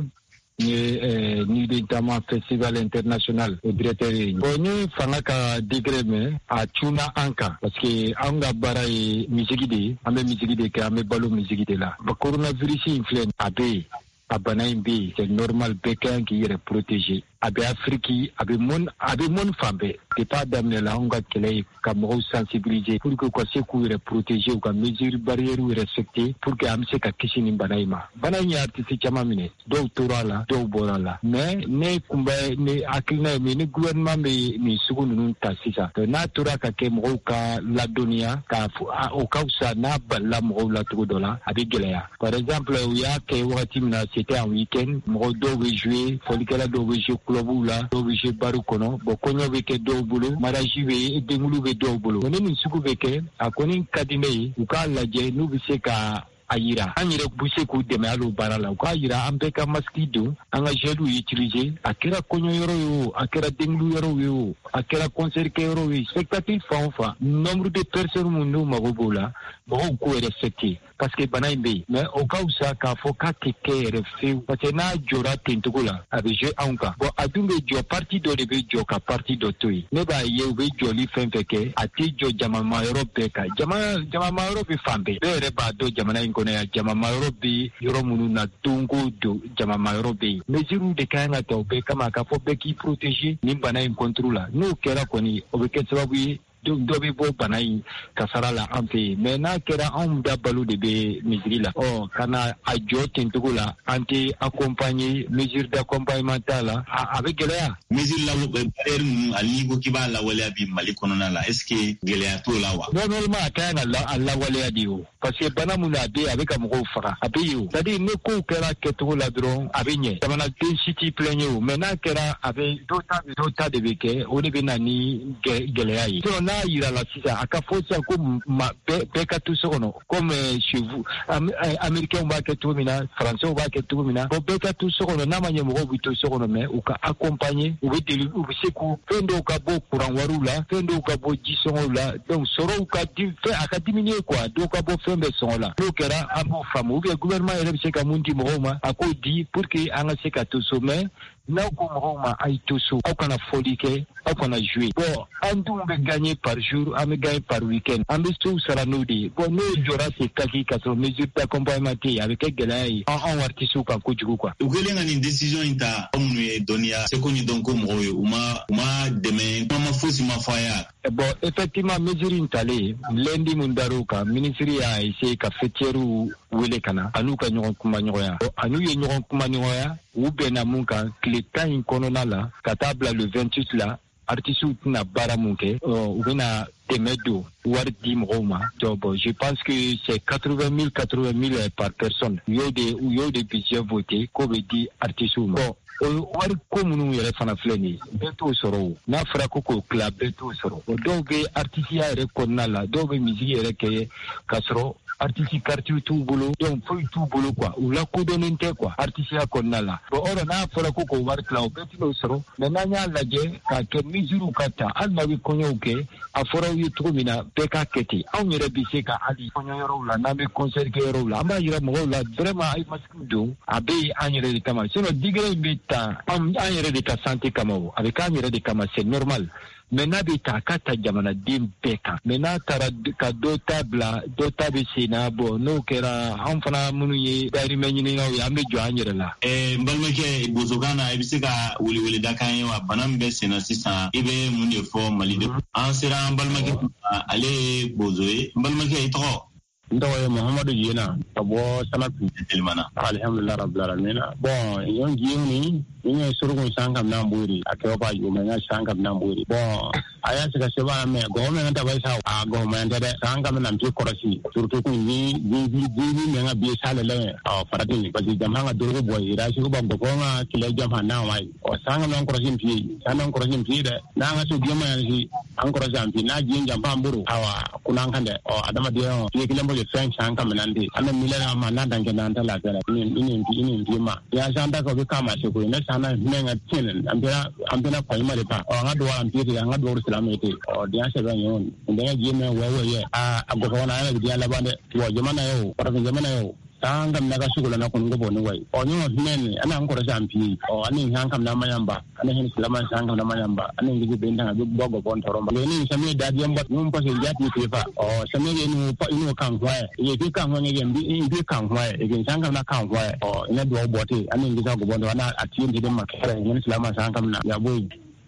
Ni de dama festival international o directeur ye bon ni fanga ka degré mais a tuna anka parce que an ka baara ye musique de an bɛ musique de kɛ an bɛ balo musique de la coronavirus in filɛ a bɛ yen a bana in bɛ yen c'est normal bɛɛ kan k'i yɛrɛ protéger a bɛ Afrique a bɛ mon fan bɛɛ depuis a daminɛ la an ka kɛlɛ ye ka mɔgɔw sensibiliser pour que u ka se k'u yɛrɛ protéger u ka mesures barrières respecter pour que an bɛ se ka kisi nin bana in ma bana in ye artiste caman minɛ dɔw tora a la dɔw bɔra a la mais ne kun bɛ ne hakilina ye min ni gouvernement bɛ nin sugu ninnu ta sisan n'a tora ka kɛ mɔgɔw ka ladɔnniya ka o ka fisa n'a balila mɔgɔw la cogo dɔ la a bɛ gɛlɛya par exemple u y'a kɛ wagati min na c'était en week-end mɔgɔ dɔw bɛ jouer fɔlikɛla dɔw bɛ jouer clubw la dɔw bɛ jouer baru kɔnɔ bon kɔɲɔ bɛ kɛ dɔw bolo mariage bɛ denkulu bɛ dɔw bolo ni nin sugu bɛ kɛ a kɔni ka di ne ye u k'a lajɛ n'u bɛ se ka a yira an yɛrɛ bɛ se k'u dɛmɛ hali o baara la u k'a yira an bɛɛ ka masque don an ka gel utiliser a kɛra kɔɲɔyɔrɔ ye o a kɛra denkulu yɔrɔ ye o a kɛra concert kɛyɔrɔ ye spectacle fan o fan nombre de personnes mun n'u mago b'o la mɔgɔw k'o respecter parce que bana in bɛ yen mais o ka fisa k'a fɔ k'a tɛ kɛ yɛrɛ fewu parce que n'a jɔra ten cogo la a bɛ jouer anw kan bon a dun bɛ jɔ parti dɔ de bɛ jɔ ka parti dɔ to yen ne b'a ye u bɛ jɔli fɛn fɛn kɛ a tɛ jɔ jamamayɔrɔ bɛɛ kan jamamayɔrɔ bɛ fan bɛɛ bɛɛ yɛrɛ b'a dɔn jamana in kɔnɔ yan jamamayɔrɔ bɛ yɔrɔ minnu na don o don jamamayɔrɔ bɛ yen mesures de ka kan ka ta o bɛɛ kama k'a fɔ bɛɛ k'i protéger nin bana in contre la n'o kɛra kɔni o bɛ kɛ sababu ye dɔ bɛ bɔ bana in kasara la an fɛ yen mais n'a kɛra anw da balo de bɛ misiri la ka na a jɔ ten cogo la an tɛ accompagner mesure d'accompagnement t'a la a bɛ gɛlɛya. mesure barrière ninnu hali n'i ko k'i b'a lawaleya bi Mali kɔnɔna la est ce que gɛlɛya t'o la wa? normalement a ka kan ka lawaleya de o parce que bana mun a bɛ yen a bɛ ka mɔgɔw faga a bɛ yen o c'est à dire ni kow kɛra kɛcogo la dɔrɔn a bɛ ɲɛ jamanaden si t'i plaigner o mais n'a kɛra a bɛ dɔw ta de bɛ kɛ o de bɛ na ni gɛlɛya ye sinon n'a yira la sisan a ka fɔ sisan ko bɛɛ ka to so kɔnɔ comme chez vous américains b'a kɛ cogo min na français b'a kɛ cogo min na bon bɛɛ ka to so kɔnɔ n'a ma ɲɛ mɔgɔw bɛ to so kɔnɔ mais u ka accompagner u bɛ se k'u fɛn dɔw ka bɔ courant wariw la fɛn dɔw ka bɔ jisɔngɔw la donc sɔrɔw ka a ka diminuer quoi dɔw ka bɔ fɛn bɛɛ sɔngɔ la n'o kɛra an b'o faamu ou bien gouvernement yɛrɛ bɛ se ka mun di mɔgɔw ma a k'o di pour que an ka se ka to so mais n'aw ko mɔgɔw ma a' to so aw kana fɔli kɛ aw kana jouer bon an dun bɛ gagner par jour an bɛ gagner par week-end an bɛ sow sara n'o de ye bon n'o jɔra se kaki ka sɔrɔ mesure d'accompagnement tɛ yen a bɛ kɛ gɛlɛya ye an artistes kan kojugu quoi. u kɛlen ka nin décision in ta aw minnu ye dɔnniya seko ni dɔnko mɔgɔw ye u ma dɛmɛ kuma ma fosi ma fɔ a ye. bon effectivement mesure in talen lundi mun dar'o kan ministre y'a essayé ka fêtières wele ka na an'u ka ɲɔgɔn kuma ɲɔgɔnya an'u ye ɲɔgɔn kuma ɲɔgɔnya u bɛnna mun kan tile 10 in kɔnɔna la ka taa bila le 28 la artistes tɛna baara mun kɛ u bɛna dɛmɛ don wari di mɔgɔw ma bon je pense que c'est 80 000 par personne u y'o de budget voté k'o bɛ di artistes ma bon wari ko minnu yɛrɛ fana filɛ nin ye bɛɛ t'o sɔrɔ o n'a fɔra ko k'o tila bɛɛ t'o sɔrɔ dɔw bɛ artisiya yɛrɛ kɔnɔna la dɔw bɛ misiki yɛrɛ kɛ ka sɔrɔ artiste quartier t'u bolo donc foyi t'u bolo quoi u la kodɔnnen tɛ quoi artisiya kɔnɔna la bon or n'a fɔra ko k'o wari tila o bɛɛ t'o sɔrɔ mais n'an y'a lajɛ k'a kɛ mesure ka ta hali n'a bɛ kɔɲɔw kɛ a fɔra aw ye cogo min na bɛɛ k'a kɛ ten anw yɛrɛ bɛ se ka hali kɔɲɔyɔrɔw la n'an bɛ concert kɛ yɔrɔw la an b'a yira mɔgɔw la vraiment a ye masque don a bɛ yen an yɛrɛ de kama sinon degré in bɛ ta an yɛrɛ de ka santé kama o a bɛ k'an yɛrɛ de kama c'est normal mais n'a bɛ ta a ka ta jamanaden bɛɛ kan mais n'a taara ka dɔ ta bila dɔ ta bɛ sen na bon n'o kɛra anw fana minnu ye dahirimɛ ɲininaw ye an bɛ jɔ an yɛrɛ la. n balimakɛ bozokan na i bɛ se ka weleweleda k'an ye wa bana min bɛ sen na sisan i bɛ mun de fɔ malidenw an sera an balimakɛ ale ye bozo ye n balimakɛ i tɔgɔ. n tɔgɔ ye Muhamadu Jena ka bɔ Sanatu Telimana. Alhamdulillah rabbil alamin. Bon yon jini ni surgun san kam nan buri akɛ ba yo men san kam nan buri. Bon aya se ka seba me go men ta bai sa a go men ta san kam nan ti korosi surtout ko ni men bi sale le a farati ba ji jama ga dorgo boy ira shi ko ba go nga kile jama na wai o san kam nan korosi fi san nan korosi fi de na ga so gema shi an korosi am fi na ji jama buru awa kunan kan de o adama de o ye kile le fɛn san kam nan de an milena ma na dan ke nan ta la kala ni ma ya san ta ko be kama se ko ne sana ne nga tin an bena ko ma de pa o nga do an ti an nga do islamete o dia se ban yon ndanga ji me wewe ye a go ko na ne dia la bande wo jamana yo para jamana yo tanga mnaga shughula na kungo boni wai onyo nene ana ngora jampi o ani hankam na mayamba ana hen salama sanga na mayamba ana ngi benda na bogo bon toromba ni sami dadi yamba num pa se jati pefa o sami ni pa ino kan hwa ye bi kan hwa ngi bi kan hwa e sanga na kan hwa o ina do bote ana ngi sa go bon ana ati ndi de makara hen salama sanga na ya boy.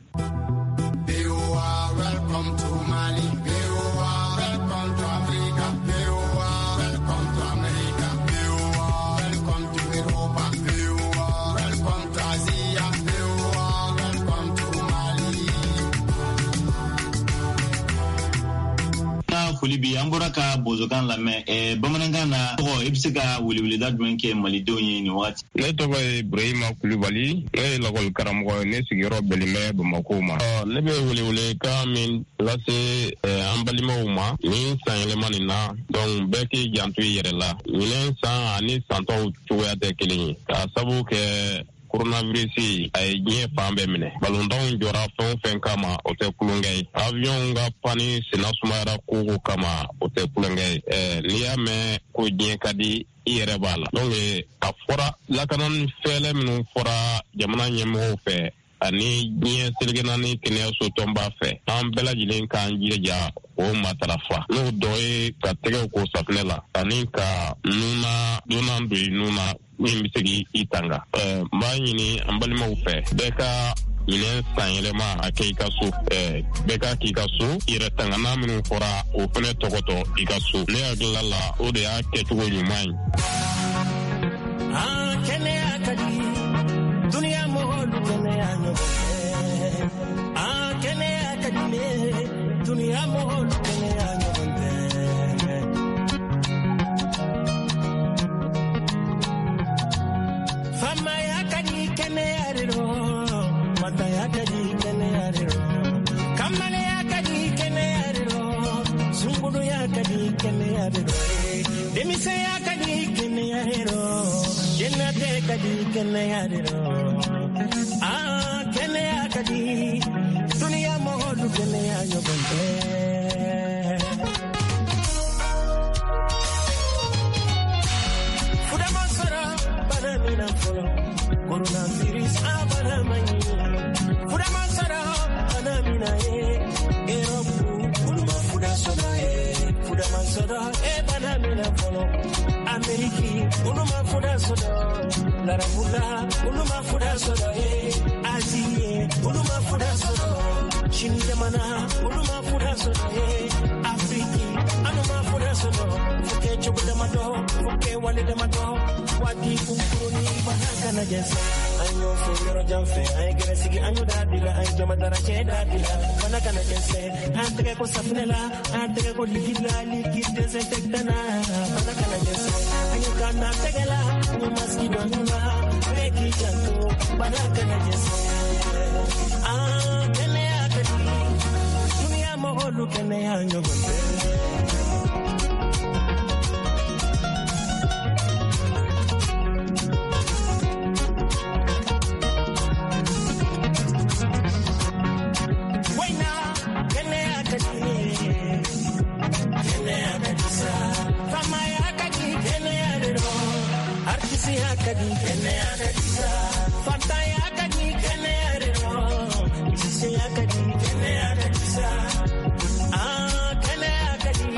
Welcome to Mali. Welcome to Africa. Welcome to America. Welcome to Europa. Welcome to Asia. Welcome to Mali. Na foli bi an bɔra ka bozokan lamɛn bamanankan na tɔgɔ i bɛ se ka weleweleda jumɛn kɛ malidenw ye nin wagati. Ne tɔgɔ ye Ibrahima Kulibali ne ye lakɔli karamɔgɔ ne sigiyɔrɔ bɛnnen bɛ Bamako ma. Ne bɛ welewelekan min lase an balimaw ma nin san yɛlɛma nin na donc bɛɛ k'i janto i yɛrɛ la ɲinɛ san ani san tɔw cogoya tɛ kelen ye k'a sabu kɛ coronavirus a ye diɲɛ fan bɛɛ minɛ balontanw jɔra fɛn o fɛn kama o tɛ kulonkɛ ye avion ka pani senna sumayara kogo kama o tɛ kulonkɛ ye n'i y'a mɛn ko diɲɛ ka di i yɛrɛ b'a la donc a fɔra lakanani fɛɛlɛ minnu fɔra jamana ɲɛmɔgɔw fɛ ani diɲɛ seleke naani kɛnɛyaso tɔnba fɛ an bɛɛ lajɛlen k'an jija o matarafa n'o dɔ ye ka tɛgɛw ko safinɛ la ani ka nuna dunan don i nun na min bɛ se k'i tanga n b'a ɲini an balimaw fɛ bɛɛ ka ɲinɛ san yɛlɛma a kɛ i ka so bɛɛ ka k'i ka so yɛrɛ tangana minnu fɔra o fɛnɛ tɔgɔtɔ i ka so ne hakilila la o de y'a kɛcogo ɲuman ye. Kɛnɛya ka di duniya mɔgɔw kɛnɛya ɲɔgɔn fɛ kɛnɛya ka di ne duniya mɔgɔw kɛnɛya ɲɔgɔn fɛ famaya ka di kɛnɛya de don mataya ka di kɛnɛya de don kamalaya ka di kɛnɛya de Kisaya kadi kenya hero, jennate kadi kenya hero. Ah, kenya kadi, dunia moholu kenya yobonte. Fuda masara, bana mina folo, coronavirus abana mani. Fuda masara, bana mina Europe, uluma fuda soda fuda masara, bana mina folo. Ameriki, uluma fuda soda, Larabula, uluma fuda soda, Asie, uluma fuda soda, Shinjamana, uluma fuda soda, Afriki, anuma fuda soda, Fuke chokudamado, Fuke walidamado, Wati kumkuruni, Bahakana jese, Anyo fuyoro jamfe, Aigeresigi, Anyo dadila, Aijamadara chedadila, Banakana jese, Anteke ko sapnela, Anteke ko likida, likid desinfectana, Banakana jese, Anyo kana tegela, Anyo maski donula, Reki janto, Banakana jese. Ah, kene akadi, dunia moholu kene anyobonde. Waina, kene akadi, kene akadi sa. Fama akadi, kene adero. Artisi akadi, kene akadi sa. Fanta akadi, kene adero. Sisi akadi, kene akadi sa. Ah, kene akadi.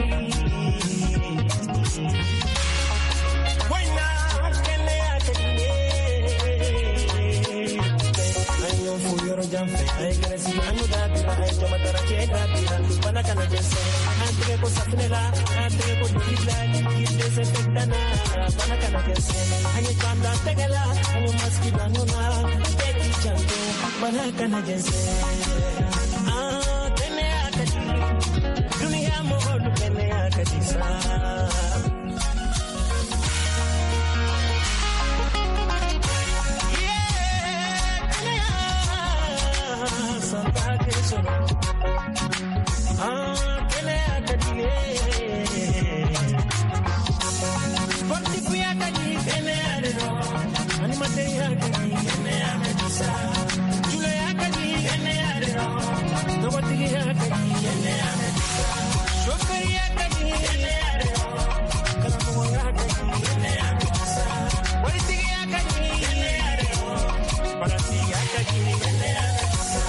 Waina, kene akadi. Ayo fuyoro jamfe, ay gresi, anu dadila, ay jamatara che dadila, banakana jese, anteke ko sapnela, anteke ko dikila, dikil desinfectana, banakana jese, ayo kanda tegela, ayo maski banuna, teki chanto, banakana jese. Ah, kene akadi, dunia moholu kene akadi sa. Santa Crisona, ah, kene akadi, sporti kuya akadi, kene adero, animate akadi, kene akadi sa, jule akadi, kene adero, tawati akadi, kene akadi sa, shokari akadi, kene adero, kalamu akadi, kene akadi sa, waliti akadi, kene adero, parati akadi, kene akadi sa.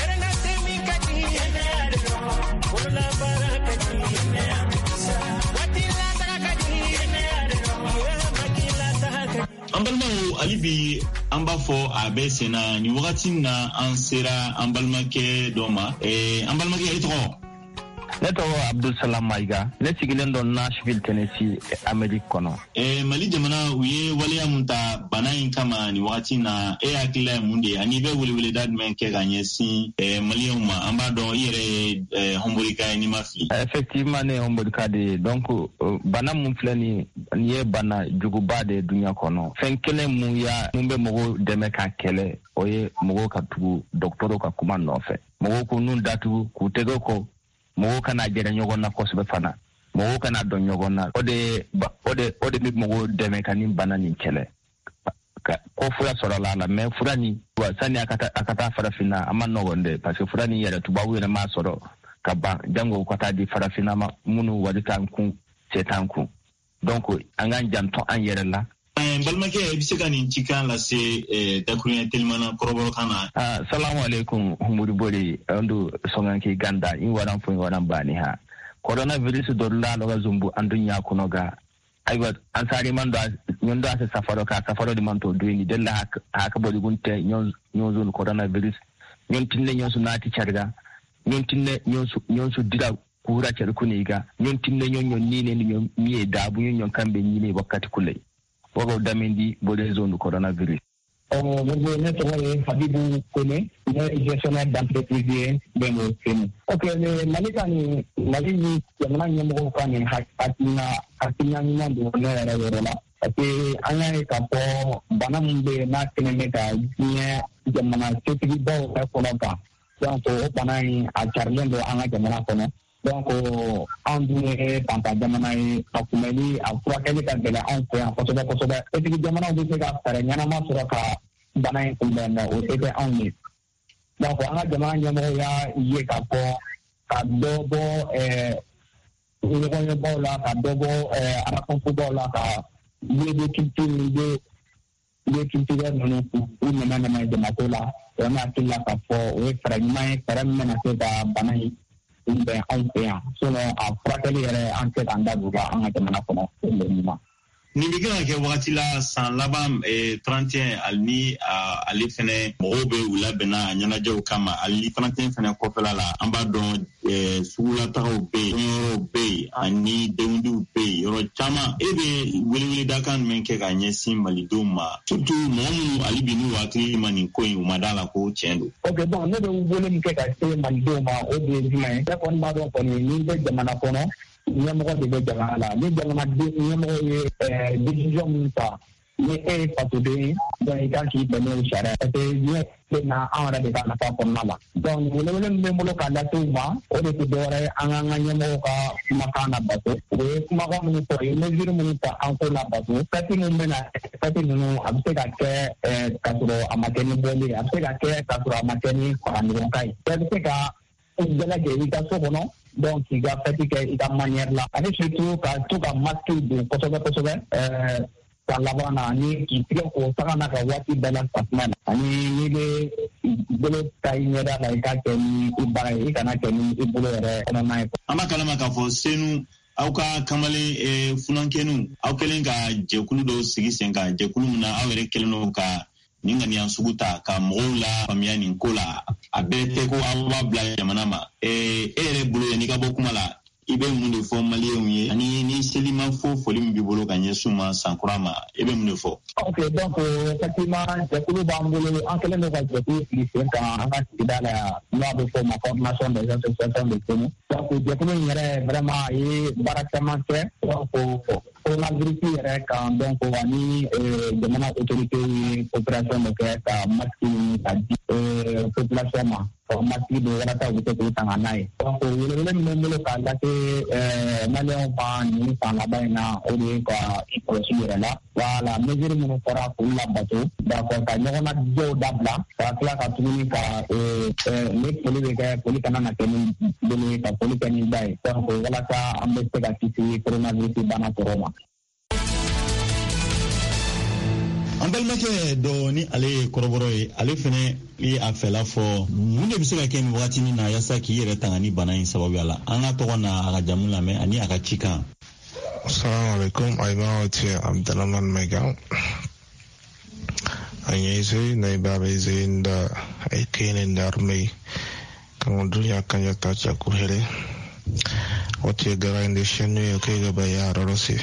An balimaw hali bi an b'a fɔ a bɛ sen na nin wagati na an sera an balimakɛ dɔ ma an balimakɛ i tɔgɔ ne tɔgɔ Abdulsalam Maiga ne sigilen don Nashville Tennessee Amerique kɔnɔ Mali jamana u ye waleya mun ta bana in kama nin wagati na hakilila ye mun de ye ani bɛ weleweleda jumɛn kɛ ka ɲɛsin maliyɛnw ma an b'a dɔn i yɛrɛ ye homborika ye n'i ma fili effectivement ne ye homborika de ye donc bana mun filɛ nin ye bana juguba de ye duɲa kɔnɔ fɛn kelen mun bɛ mɔgɔw dɛmɛ ka kɛlɛ o ye mɔgɔw ka tugu dɔgɔtɔrɔw ka kuma nɔfɛ mɔgɔw k'u nun datugu k'u tɛgɛ kɔ mɔgɔw kana gɛrɛ ɲɔgɔn na kosɛbɛ fana mɔgɔw kana dɔn ɲɔgɔn na o de bɛ mɔgɔw dɛmɛ ka nin bana nin kɛlɛ ko fura sɔrɔla la mais fura nin sani a ka taa farafinna a ma nɔgɔn dɛ parce que fura nin yɛrɛ tubabu yɛrɛ m'a sɔrɔ ka ban jango ka taa di farafinna ma minnu wari t'an kun se t'an kun donc an k'an janto an yɛrɛ la. Balimakɛ i bɛ se ka nin cikan lase dakuruɲɛ telimana kɔrɔbɔrɔkan na. Salamu alaikum humuri bori andu songanki ganda in waran fun waran bani ha coronavirus dolla loga zumbu andu nya kunoga aywa ansari mando nyondo ase safaro di manto duini della haka bodi gunte nyonzo coronavirus nyontinne nyonso nati charga nyontinne nyonso dira kura charkuniga nyontinne nyonyo nine ni miye dabu nyonyo kambe nyine wakati kule wogo damendi bode zone coronavirus. Bonjour, ne tɔgɔ ye Habibu Kone, ne ye gestionnaire d'entreprise ye bɛ n'o fɛn. Ok, Mali ka nin Mali ni jamana ɲɛmɔgɔw ka nin hakilina ɲuman don ne yɛrɛ yɔrɔ la. Parce que an y'a ye k'a fɔ bana min bɛ yen n'a kɛnɛ bɛ ka diɲɛ jamana setigibaw bɛɛ kɔnɔ kan. Donc o bana in a carilen don an ka jamana kɔnɔ. donc an dun ye panta jamana ye a kunbɛli a furakɛli ka gɛlɛ anw fɛ yan kosɛbɛ kosɛbɛ etigi jamanaw bɛ se ka fɛɛrɛ ɲɛnama sɔrɔ ka bana in kunbɛn mɛ o se tɛ anw ye donc an ka jamana ɲɛmɔgɔ y'a ye k'a fɔ ka dɔ bɔ ɲɔgɔnyebaw la ka dɔ bɔ arakanfubaw la ka lieu de culture ninnu u nɛmɛ jamako la o n'a hakili la k'a fɔ o ye fɛɛrɛ ɲuman ye fɛɛrɛ min bɛna se ka bana in kunbɛn anw fɛ yan sinon a furakɛli yɛrɛ an tɛ k'an da don o la an ka jamana kɔnɔ ɲuman. Nin bɛ kan ka kɛ wagati la san laban 31 hali ni ale fɛnɛ mɔgɔw bɛ u labɛnna a ɲɛnajɛw kama hali ni 31 fɛnɛ kɔfɛla la an b'a dɔn sugulatagaw bɛ yen yɔrɔw bɛ yen ani denkudiw bɛ yen yɔrɔ caman e bɛ weleweledakan jumɛn kɛ ka ɲɛsin malidenw ma surtout mɔgɔ minnu hali bi n'u hakili ma nin ko in u ma d'a la ko tiɲɛ don. Ok bon ne bɛ wele min kɛ ka se malidenw ma o de ye jumɛn ye ne kɔni b'a dɔn kɔni ni bɛ jamana kɔnɔ ɲɛmɔgɔ de bɛ jamana la ni jamanaden ɲɛmɔgɔ ye décision min ta ni e ye fasoden ye donc i kan k'i bɛn n'o sariya parce que diɲɛ bɛ na an yɛrɛ de ka nafa kɔnɔna la donc welewele min bɛ n bolo ka lase u ma o de tɛ dɔwɛrɛ ye an k'an ka ɲɛmɔgɔw ka kumakan labato o ye kumakan minnu fɔ o ye mesure minnu ta an k'o labato fɛti minnu bɛ na fɛti ninnu a bɛ se ka kɛ k'a sɔrɔ a ma kɛ ni bɔli ye a bɛ se ka kɛ k'a sɔrɔ a ma kɛ ni faraɲɔgɔnkan ye bɛɛ bɛ se ka bɛɛ lajɛlen i ka so kɔnɔ donc i ka fɛti kɛ i ka manière la ani surtout ka to ka masque don kosɛbɛ kosɛbɛ ka laban na ani k'i tigɛ k'o saga na ka waati bɛɛ la safunɛ na ani n'i bɛ bolo ta i ɲɛda la i k'a kɛ ni i bara ye i kana kɛ ni i bolo yɛrɛ kɔnɔna ye. An b'a kalama k'a fɔ senu aw ka kamalen funankɛnu aw kɛlen ka jɛkulu dɔw sigi sen kan jɛkulu min na aw yɛrɛ kɛlen don ka nin ŋaniya sugu ta ka mɔgɔw la faamuya nin ko la a bɛɛ tɛ ko aw b'a bila jamana ma e yɛrɛ bolo yanni ka bɔ kuma la i bɛ mun de fɔ maliyɛnw ye ani ni selima fo foli min b'i bolo ka ɲɛsin ma sankura ma i bɛ mun de fɔ. Ok donc effectivement jɛkulu b'an bolo an kɛlen don ka jɛkulu sigi sen kan an ka sigida la yan n'a bɛ fɔ o ma coordination des associations de Senu donc jɛkulu in yɛrɛ vraiment a ye baara caman kɛ donc coronavirus yɛrɛ kan donc ani jamana autorité ye coopération de kɛ ka masque ka di population ma masque de walasa u bɛ se k'u tanga n'a ye donc welewele min bɛ n bolo k'a lase maliyɛnw ma nin san laban in na o de ye ka i kɔlɔsi yɛrɛ la voilà mesure minnu fɔra k'olu labato d'accord ka ɲɔgɔnnajɛw dabila ka tila ka tuguni ka ni foli bɛ kɛ foli kana na kɛ ni bolo ye ka foli kɛ ni da ye donc walasa an bɛ se ka kisi coronavirus bana tɔɔrɔ ma. An balimakɛ dɔ ni ale ye kɔrɔbɔrɔ ye ale fɛnɛ ye a fɛla fɔ mun de bɛ se ka kɛ nin wagati min na yasa k'i yɛrɛ tanga ni bana in sababuya la an ka tɔgɔ na a ka jamu lamɛn ani a ka cikan. Assalamu alaikum aibawa ce Abdulrahman Maiga an yi zai na ibabai zai da aike ne da armai kan duniya kan ya tace kurhere wace gara inda shanu ya kai gaba yara rose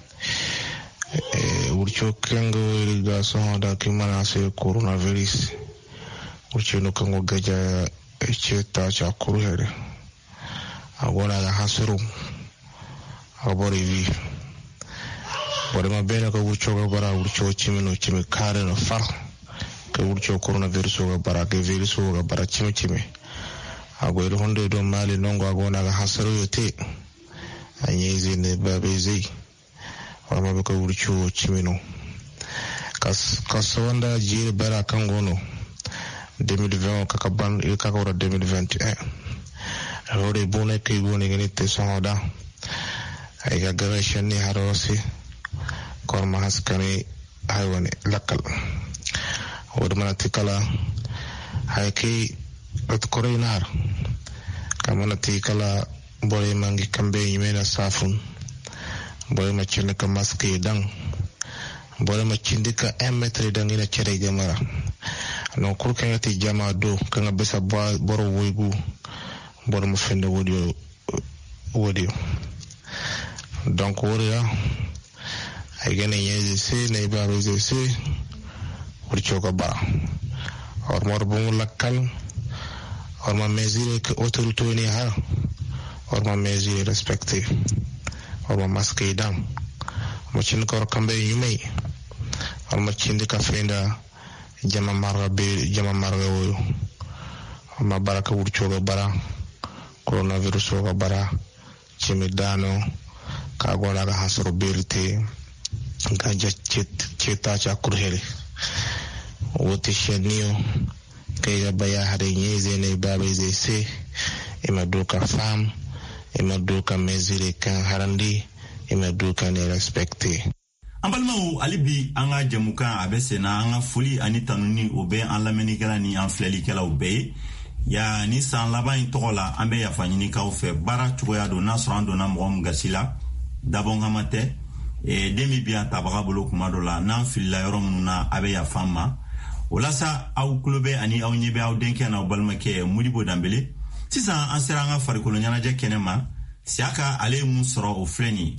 wurcho kengo riga son da kimana sai coronavirus wurcho no kango gaja ce ta cha kurhere agora da hasuru abori vi bori ma bene ko wurcho ga bara wurcho chimino chimi kare no far ko wurcho coronavirus ga bara ke virus ga bara chimi agoyro hondo do mali nongo agona ga hasuru yote anyezi ne babe zai wama baka wurcho chimino kasawanda jiri bara kangono 2020 kakaban kakawra 2021 hore bone kay bone ngene te sonda ay ga gara shani harosi korma haskani haywane lakal wad mana tikala hay kay at korinar kamana tikala bore mangi kambe yimena safun bore ma cinde ka maske dan bore ma cinde ka 1 metre dan ina cere jamara non kur kan yati jama do kan besa boro woygu bore ma fende wodi donc woriya ay gane yezi se ne baro ze se wurcho ka ba or mor bu lakkal or ma mesure que autorité ni ha or ma mesure respecté or maske dam mo cin ko kambe yumay or mo cin ka fenda jama marga wo ma baraka wurcho go bara coronavirus o ka bara chimidano ka gola ga hasro belte ga cheta cha kurhele wote shenio kaya baya hare nyeze ne babe zese imaduka fam imaduka mezire kan harandi imaduka ne respecte Ambalmao alibi anga jamuka abesena anga fuli ani tanuni obe an lamenikela ni an flelikela obe ya ni san laban togola ambe ya fanyini ka ofe bara chugoya do nasrando na mo gasila dabon hamate demi bia tabaga bolo kuma do la nan filla yorom na abe ya fama olasa au klobe ani au nyebe au denke na obalmake mudibo dambele sisa anseranga farikolo nyana je kenema siaka ale musro o fleni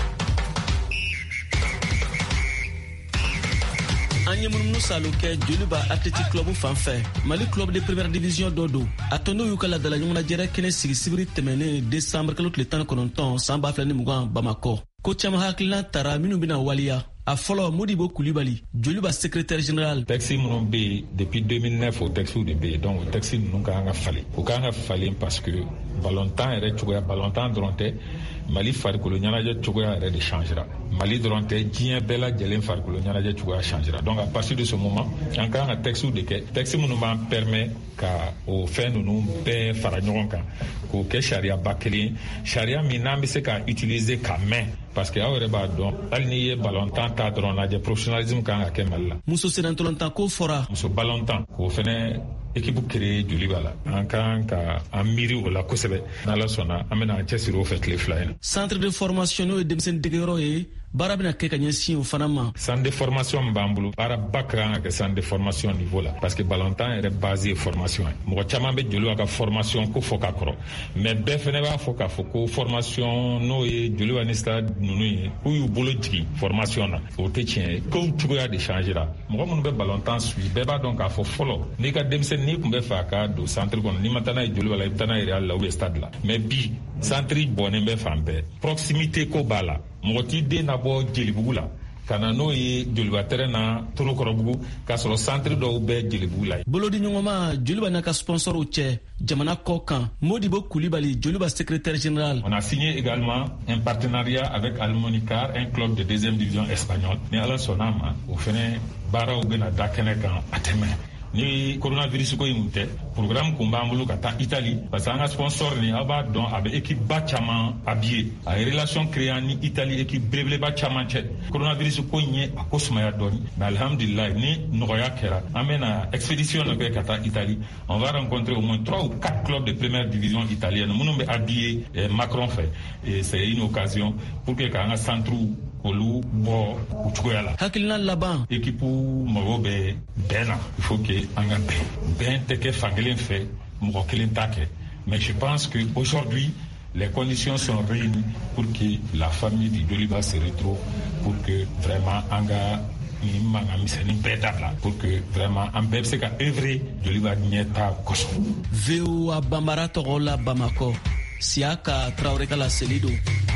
Anye Mounou Salouke, Djoluba Athletic Club Fanfare, Mali Club de Première Division Dodo. Atono Yukala de la Yumana Djere Kene Sibiri Temene, décembre que le temps qu'on Samba Flani Mougan Bamako. Kocham Hakla Tara Minubina Walia. A follow Modibo Koulibaly, Djoluba secrétaire général. Taxi mon B depuis 2009 au taxi de B, donc au taxi nous a fallu. Au a fallu parce que Valentin et Retchouya Valentin Dronte, Mali Farikolo Nyanaja Tchouya de changera. Mali Dronte, Dien Bella Djelen Farikolo Nyanaja Tchouya changera. Donc à partir de ce moment, encore un taxi de que taxi mon permet qu'à au fin nous paie Faragnoronka, qu'au que Sharia Bakeli, Sharia Minam c'est qu'à utiliser qu'à main. Parce que awre ba don alniye balontan ta dron na je professionnalisme kan ga kemalla muso sedantolontan ko fora muso balontan ko fene équipe créé Djolibala en kan ka amiri wala kosebe na la sona amena chesiro fait les flyers centre de formation et de sen degero e barabina ke kanyen si o fanama centre de formation mbambulu para bakra que centre de formation niveau là parce que balontan est basé formation mo chama be Djolu ka formation ko foka kro mais be fene ba foka foko formation no e Djolu ni stade nunu ou yu bolo jigi formation na o te tien ko tugoya de changer la mo mo be balontan sui be ba donc a fo follow ni ka demsen ni kumbe fa ka do centre kon ni matana e Djolu wala tana e Real la ou stade là mais bi centre boné be fambe proximité ko bala moti de na bo Djelibugu la kana no ye Djoluba terena toro korobugu ka soro centre do be Djelibugu la bolodi nyongoma Djoluba na ka sponsor uche jamana kokan Modibo Koulibaly Djoluba secrétaire général. On a signé également un partenariat avec Almonicar, un club de deuxième division espagnole. Ni ala sonama o fene bara u bena dakene kan ateme ni coronavirus ko yimute programme ko mbamulu kata Italie parce que un sponsor ni aba don abe équipe bachama habillé a relation créée ni Italie équipe bleble bachama che coronavirus ko nye akosma ya doni mais alhamdulillah ni noya kera amena expédition no be kata Italie on va rencontrer au moins 3 ou 4 clubs de première division italienne munumbe habillé Macron fait et c'est une occasion pour que kanga centre olu bo utukoyala hakilina laban équipe magobe bena il faut que anga ben teke fangelen fait mo kelen take mais je pense que aujourd'hui les conditions sont réunies pour que la famille de Djoliba se retrouve pour que vraiment anga imanga miseni bedabla pour que vraiment ambe se ka œuvrer Djoliba nyeta koso veo abamara togola Bamako siaka Traoré kala selido.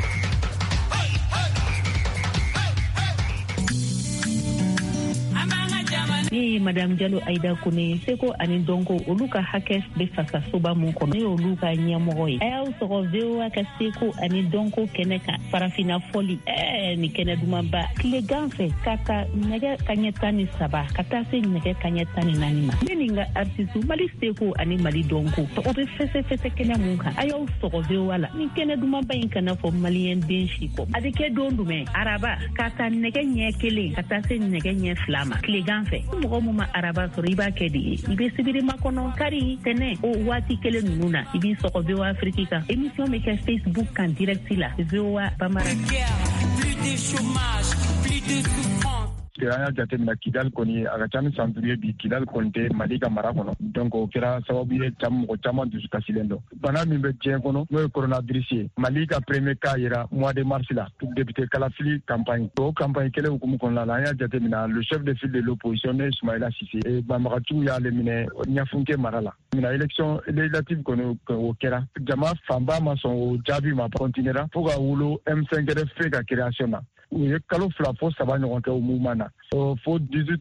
Ni Madame Diallo Aïda Kone seko ani donko oluka hakes be fasa soba mun kono ni oluka nyamoy ayaw soko vewa ka seko ani donko keneka parafina foli ni keneduma ba kle ganfe kaka nege kanyetani saba kata se nege kanyetani nanima meninga artistu mali seko ani mali donko to obe fese kenya munka ayaw soko vewa la ni keneduma ba inkana fo malien benshi ko adike dondume araba kata nege nyekele kata se nege nye flama kle ganfe moma araba so riba kedi ibe sibiri makono kari tene o wati kele nuna ibi soko bewa afrika émission me ke Facebook kan direct la bewa bamara plus de chômage plus de souffrance anya jatemina Kidal koni agachami santurie bi Kidal konte malika marakono donc o kera sababu ye ko chama du kasilendo bana mi be tien kono no coronavirus malika premier cas ira mois de mars là tout député Kalafili campagne to campagne kele hukumu kon la anya jatemina le chef de file de l'opposition Ismaïla Cissé et Bamaratu ya le mine nyafunke marala mina élection législative kono o kera jama famba ma son jabi ma continuera pour ga wulo M5 de fait ga création na ou kalo fla fo saba ɲɔgɔn kɛ o mouvement na fo 18 août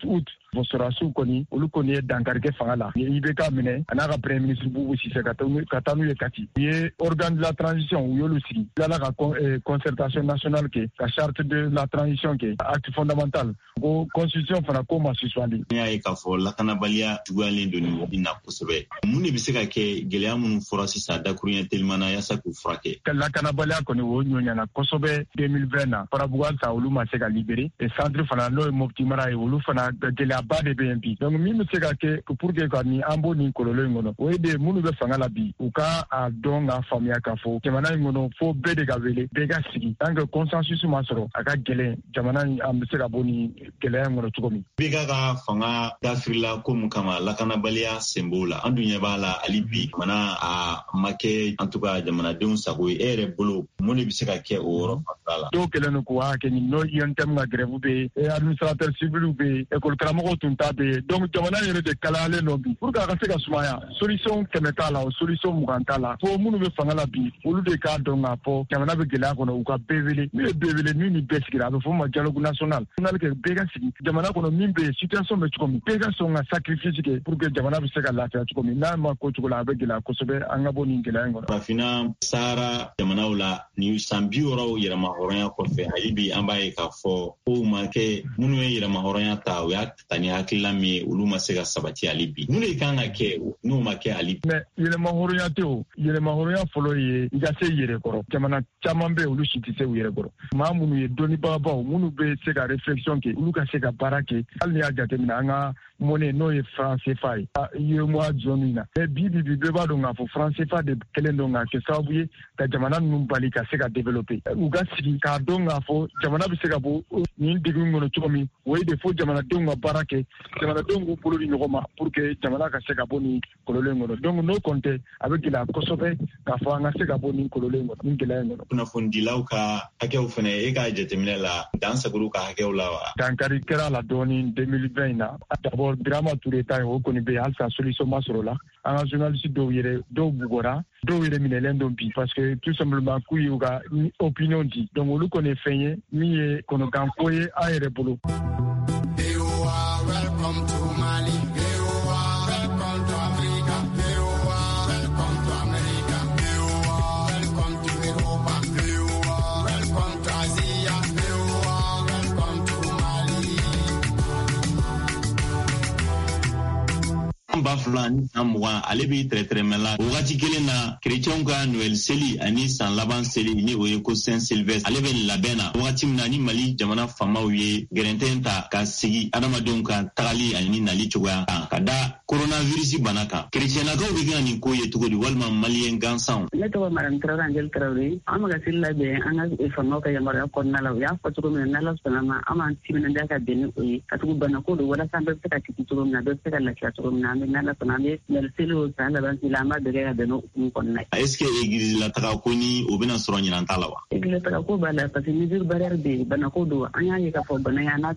Vosorasiw kɔni olu kɔni ye dankarikɛ fanga la IBK minɛ a n'a ka premier ministre Boubou Cissé ka taa n'u ye Kati u ye organe de la transition u y'olu sigi tilala ka concertation nationale kɛ ka charte de la transition kɛ acte fondamental ko constitution fana ko ma suspendre. N'i y'a ye k'a fɔ lakanabaliya juguyalen don nin waati na kosɛbɛ mun de bɛ se ka kɛ gɛlɛya minnu fɔra sisan dakuruɲɛ teliman na yaasa k'u furakɛ. Lakanabaliya kɔni o ɲɔɲana kosɛbɛ 2020 na Farabugu halisa olu ma se ka libérer et centre fana n'o ye Mopti mara ye olu fana gɛlɛyaba de bɛ yen bi donc min bɛ se ka kɛ pour que ka nin an b'o nin kɔlɔlɔ in kɔnɔ o ye de minnu bɛ fanga la bi u ka a dɔn ka faamuya k'a fɔ jamana in kɔnɔ fo bɛɛ de ka wele bɛɛ ka sigi tant que consensus ma sɔrɔ a ka gɛlɛn jamana in an bɛ se ka bɔ nin gɛlɛya in kɔnɔ cogo min. BK ka fanga dafirila ko mun kama lakanabaliya sen b'o la an dun ɲɛ b'a la hali bi jamana a ma kɛ en tout cas jamanadenw sago ye e yɛrɛ bolo mun de bɛ se ka kɛ o yɔrɔ fanfɛla la. Dɔw kɛlen don k'u hakɛ ɲini n'o INTM ka grève bɛ yen administrateur civil bɛ yen école karamɔgɔw tun ta bɛ yen donc jamana yɛrɛ de kalayalen don bi pour que a ka se ka sumaya solution 100 t'a la o solution 20 t'a la fo minnu bɛ fanga la bi olu de k'a dɔn k'a fɔ jamana bɛ gɛlɛya kɔnɔ u ka bɛɛ wele min ye bɛɛ wele min ni bɛɛ sigira a bɛ fɔ o ma dialogue national kɛ bɛɛ ka sigi jamana kɔnɔ min bɛ yen situation bɛ cogo min bɛɛ ka sɔn ka sacrifice kɛ pour que jamana bɛ se ka lafiya cogo min n'a ma ko cogo la a bɛ gɛlɛya kosɛbɛ an ka bɔ nin gɛlɛya in kɔnɔ. Farafinna Sahara jamanaw la ni san 60 yɛlɛma hɔrɔnya kɔfɛ hali bi an b'a ye k'a fɔ ko ma kɛ minnu ye yɛlɛma hɔrɔnya ta o y'a ta ni hakilila min ye olu ma se ka sabati hali bi mun de kan ka kɛ n'o ma kɛ hali bi. Mais yɛlɛma hɔrɔnya tɛ o yɛlɛma hɔrɔnya fɔlɔ ye i ka se yɛrɛ kɔrɔ jamana caman bɛ yen olu si tɛ se u yɛrɛ kɔrɔ maa minnu ye dɔnnibagabaw minnu bɛ se ka réflexion kɛ olu ka se ka baara kɛ hali ni y'a jateminɛ an ka monnaie n'o ye franc CFA ye UEMOA zone in na mais bi bɛɛ b'a dɔn k'a fɔ franc CFA de kɛlen don ka kɛ sababu ye ka jamana ninnu bali ka se ka développer u ka sigi k'a dɔn k'a fɔ jamana bɛ se ka bɔ nin degun kɔnɔ cogo min o ye de fo jamanadenw ka baara kɛ jamanadenw k'u bolo di ɲɔgɔn ma pour que jamana ka se ka bɔ nin kɔlɔlɔ in kɔnɔ donc n'o kɔni tɛ a bɛ gɛlɛya kosɛbɛ k'a fɔ an ka se ka bɔ nin kɔlɔlɔ in kɔnɔ nin gɛlɛya in kɔnɔ. Kunnafonidilaw ka hakɛw fana e ka jateminɛ la dan sagoro ka hakɛw la wa. dankari kɛra la dɔɔni 2020 in na d'abord Birama Touré ta o kɔni bɛ yen halisa solution ma sɔrɔ la an ka journaliste dɔw bugɔra dɔw yɛrɛ minɛlen don bi parce que tout simplement k'u y'u ka opinion di donc olu kɔni ye fɛn ye min ye kɔnɔkan ko ye an yɛrɛ bolo. Welcome to Mali. Welcome to Africa. Welcome to America. Welcome to Europa. Welcome to Asia. Welcome to Mali. Ba fulani amuwa ale bi trɛtrɛmɛla o wagati kelen na chrétienw ka Noël seli ani san laban seli ni o ye ko Saint Sylvestre ale bɛ labɛn na wagati min na ni Mali jamana famaw ye gɛrɛntɛn ta ka sigi adamadenw ka tagali ani nali cogoya kan ka da coronavirus bana kan chrétiennakaw bɛ kɛ nin ko ye cogo di walima maliyɛn gansanw. Ne tɔgɔ Madame Traoré Angel Traoré an bɛ ka seli labɛn an ka famaw ka yamaruya kɔnɔna la u y'a fɔ cogo min na n'Ala sɔnna ma an b'an timinandiya ka bɛn ni o ye ka tugu bana ko don walasa an bɛɛ bɛ se ka sigi cogo min na bɛɛ bɛ se ka lafiya cogo min na an bɛ n'Ala sɔnna an bɛ seli o san laban seli an b'a bɛɛ kɛ ka bɛn n'o hukumu kɔnɔna ye. Est-ce que église la taga ko ni o bɛna sɔrɔ ɲinan t'a la wa? Église la taga ko b'a la parce que mesure barrière bɛ yen bana ko don an y'a ye k'a fɔ bana ye an n'a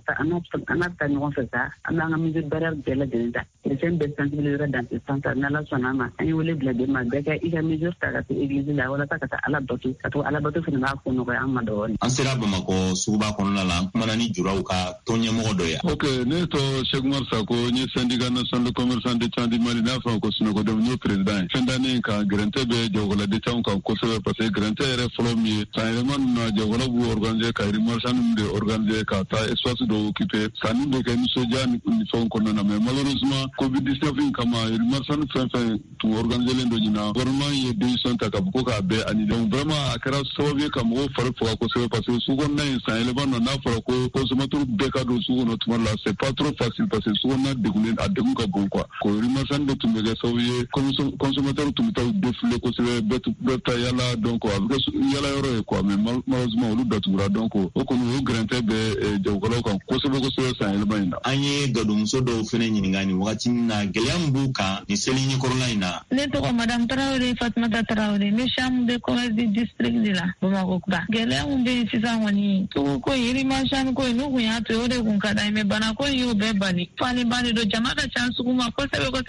ta ɲɔgɔn fɛ sa an b'an ka mesure barrière bɛɛ lajɛlen ta chrétien bɛɛ sensibiliser dans ce sens n'Ala sɔnna ma an ye wele bila bɛɛ ma bɛɛ ka i ka mesure ta ka se église la walasa ka taa Ala bato ka to Ala bato fana b'a ko nɔgɔya an ma dɔɔnin. An sera Bamakɔ suguba kɔnɔna la an kumana ni juraw ka tɔnɲɛmɔgɔ dɔ ye. Ok ne tɔgɔ Cheikh Umar Sako n ye syndicat national de commerçants de Tchad Mali n'a fɔ ko sunɔgɔdenw n ye président ye fɛn dannen kan gɛrɛntɛ bɛ jagokɛladenw kan kosɛbɛ parce que gɛrɛntɛ yɛrɛ fɔlɔ min ye san yɛlɛma ninnu na jagokɛlaw b'u organiser ka marchand ninnu de organiser ka taa espace dɔ occuper sanni bɛ kɛ nisɔndiya ni fɛnw kɔnɔna na mais malheureusement covid-19 in kama marchand fɛn fɛn tun organiselen don ɲinan gouvernement ye décision ta ka fɔ ko k'a bɛɛ annulé donc vraiment a kɛra sababu ye ka mɔgɔw fari faga kosɛbɛ parce que sugu kɔnɔna in san yɛlɛma na n'a fɔra ko consommateur bɛɛ ka don sugu kɔnɔ tuma la c'est pas trop facile parce que sugu kɔnɔna degunnen a degun ka bon quoi ko marchand de tun bɛ kɛ sababu ye consommateur tun bɛ taa défilé kosɛbɛ bɛɛ ta yala donc a bɛ kɛ yala yɔrɔ ye quoi mais malheureusement olu datugura donc o kɔni o gɛrɛntɛ bɛ jagokɛlaw kan kosɛbɛ san yɛlɛma in na. An ye gadonmuso dɔw fɛnɛ ɲininka nin wagati min na gɛlɛya min b'u kan ni seli ɲɛkɔrɔla in na. Ne tɔgɔ Madame Traoré Fatumata Traoré n bɛ chambre de commerce du district de la Bamakɔ kura gɛlɛya min bɛ yen sisan kɔni tugu ko yirimasiyani ko n'u kun y'a to o de kun ka d'an ye mais bana ko in y'o bɛɛ bali fani bani don jama ka ca sugu ma kosɛbɛ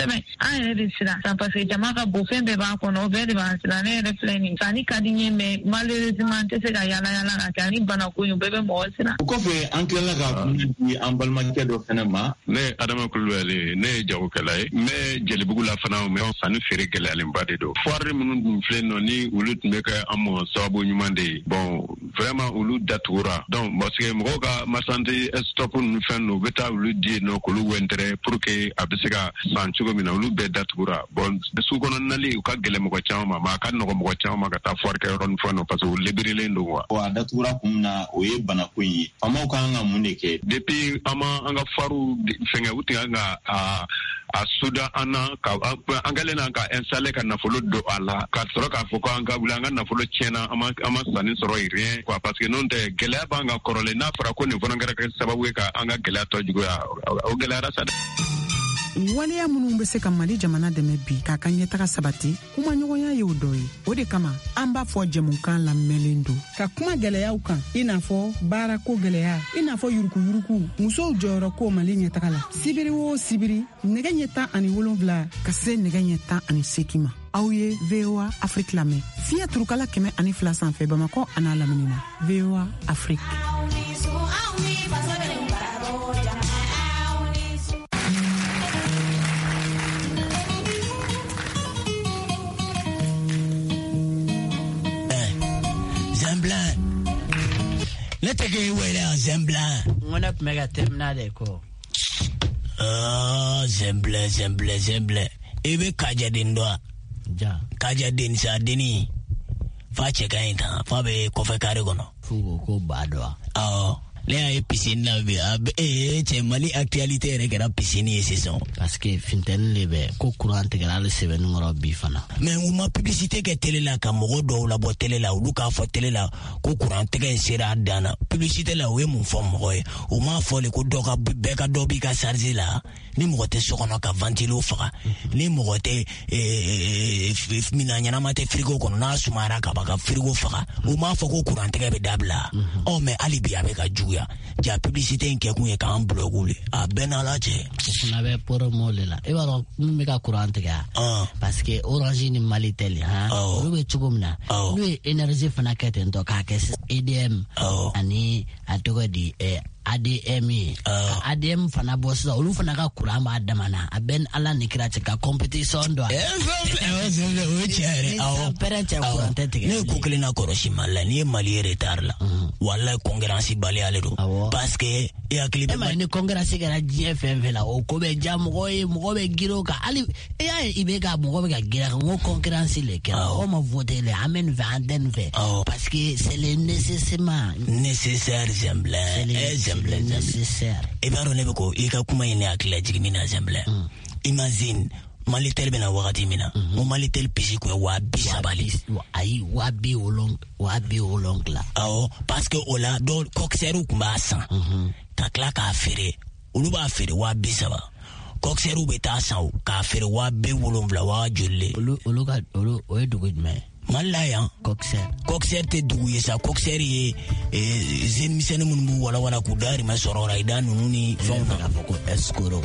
tɛmɛ an yɛrɛ de siran parce que jama ka bon fɛn bɛɛ b'a kɔnɔ o bɛɛ de b'an siran ne yɛrɛ filɛ nin sanni ka di n ye mais malheureusement n tɛ se ka yala yala ka kɛ ani bana ko in o bɛɛ bɛ mɔgɔ siran. O kɔfɛ an tilala ka di an balimakɛ dɔ fɛnɛ ma. Ne Adama Kulubali ne ye jagokɛla ye n bɛ Jelibugu la fana mais sanni feere gɛlɛyalenba de don. Foire minnu dun filɛ nɔ ni olu tun bɛ kɛ an mɔ sababu ɲuman de ye bon vraiment olu datugura donc parce que mɔgɔw ka marchandise stock ninnu fɛn ninnu u bɛ taa olu di yen nɔ k'olu wɛntɛrɛ pour que a bɛ se ka san cogo min na olu bɛɛ datugura bon sugu kɔnɔ nali u ka gɛlɛn mɔgɔ caman ma mais a ka nɔgɔ mɔgɔ caman ma ka taa foire kɛ yɔrɔ ni fɛn nɔ parce que u libérelen don quoi. A datugura kun na o ye bana ko in ye faamaw ka kan ka mun de kɛ. Depuis an ka foirew fɛngɛ u tun kan ka a suda an na an kɛlen na ka installer ka nafolo don a la ka sɔrɔ k'a fɔ ko an ka wuli an ka nafolo tiɲɛna an ma sanni sɔrɔ rien quoi parce que n'o tɛ gɛlɛya b'an kan kɔrɔlen n'a fɔra ko nin fana kɛra kɛ sababu ye ka an ka gɛlɛya tɔ juguya o gɛlɛyara sa dɛ. Waleya minnu bɛ se ka Mali jamana dɛmɛ bi k'a ka ɲɛtaga sabati kuma ɲɔgɔnya ye o dɔ ye o de kama an b'a fɔ jɛmukan lamɛnlen don ka kuma gɛlɛyaw kan i n'a fɔ baarako gɛlɛya i n'a fɔ yurukuyuruku musow jɔyɔrɔ ko Mali ɲɛtaga la sibiri o sibiri nɛgɛ ɲɛ 17 ka se nɛgɛ ɲɛ 18 ma aw ye VOA Afrique lamɛn fiɲɛ turukala 102 sanfɛ Bamakɔ a n'a lamini na VOA Afrique. Ne tege wele en Zemblan. Ngona pmega temna de ko. Zemblan. Ebe kaja din doa. Ja. Kaja din sa dini. Fa cheka inta. Fa be kofe kare kono. Fugo ko badwa. Le a piscine na be che Mali actualité re kera piscine saison parce que finten lebe ko courant integral 7 ngoro bi fana mais ou ma publicité ke télé la ka mogo do la bo télé la ou ka fo télé la ko courant integral sera dana publicité la we mun fo mogo e ou ma fo le ko do ka be ka do bi ka charger la ni mogo te sokono ka ventilo fa ni mogo te mina nyana mate frigo kono na sumara ka ba ka frigo fa ou ma fo ko courant integral be dabla mais alibi avec ka ja publicité nke kunye ka an blogule a benala che kuna be promo lela e baro me ka courant ga parce que Orange ni Malitel o be chugumna lui énergie fana kete ndo ka ke EDM ani atogo di ADM fana bossa olu fana ka courant ba damana a ben ala ni kira ka competition do ne ko kelina koroshi mala ni Mali retard la wala concurrence bali ale do parce que ya clip ma ni concurrence gara GFM la o ko be jam mo be giro ka ali ya ibe ga mo be ga gira ko concurrence le ka o ma voter le amen vanden ve parce que c'est le nécessaire Zemblan nécessaire e baro ne ko e ka kuma ine akla jigmina Zemblan imagine Malitel bena wakati mina mo Malitel pisi ko wa bisabali ai wa bi olong la parce que ola do coxeru kuma san ka kla ka fere olu ba fere wa bisaba coxeru beta san ka fere wa be wolonvla wa jolle olu o edugo me malaya coxer te dugu yesa coxer ye zen misene mun wala ku dari ma sorora idan nuni fonga ka foko escoro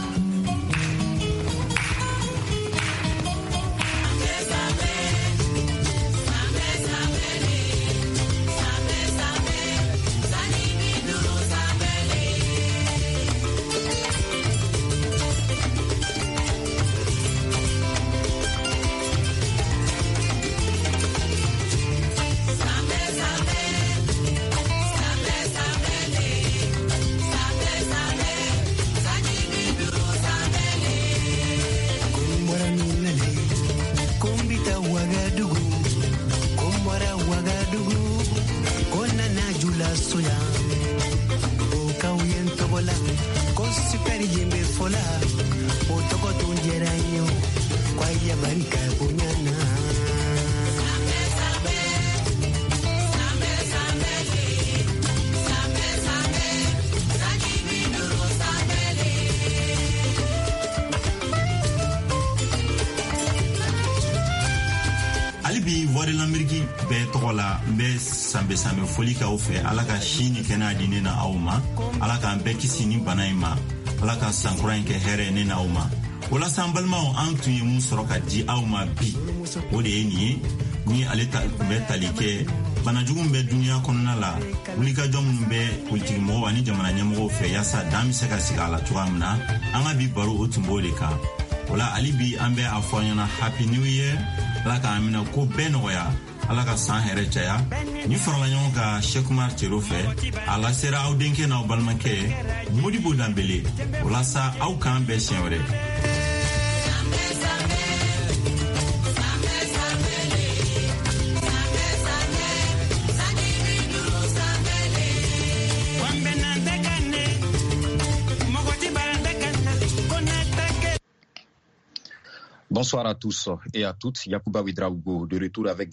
Sambe foli ka ofe ala ka shini kena dine na auma ala ka beki sini bana ima ala ka sankura ke here ne na auma o la sa an balimaw an tun ye mun sɔrɔ ka di aw ma bi o de ye nin ye ni ale tun bɛ tali kɛ banajugu min bɛ duniya kɔnɔna la wulikajɔ minnu bɛ politigimɔgɔw ani jamana ɲɛmɔgɔw fɛ yaasa dan bɛ se ka sigi a la cogoya min na an ka bi baro o tun b'o de kan o la hali bi an bɛ a fɔ ɲɛna happy new year ala k'an minɛ ko bɛɛ nɔgɔya ala ka san hɛrɛ caya ni farala ɲɔgɔn ka Sekumar Cero fɛ a lasera aw denkɛ n'aw balimakɛ Modibo Danbele walasa aw k'an bɛɛ siɲɛ wɛrɛ. Bonsoir à tous et à toutes. Yacouba Ouedraogo de retour avec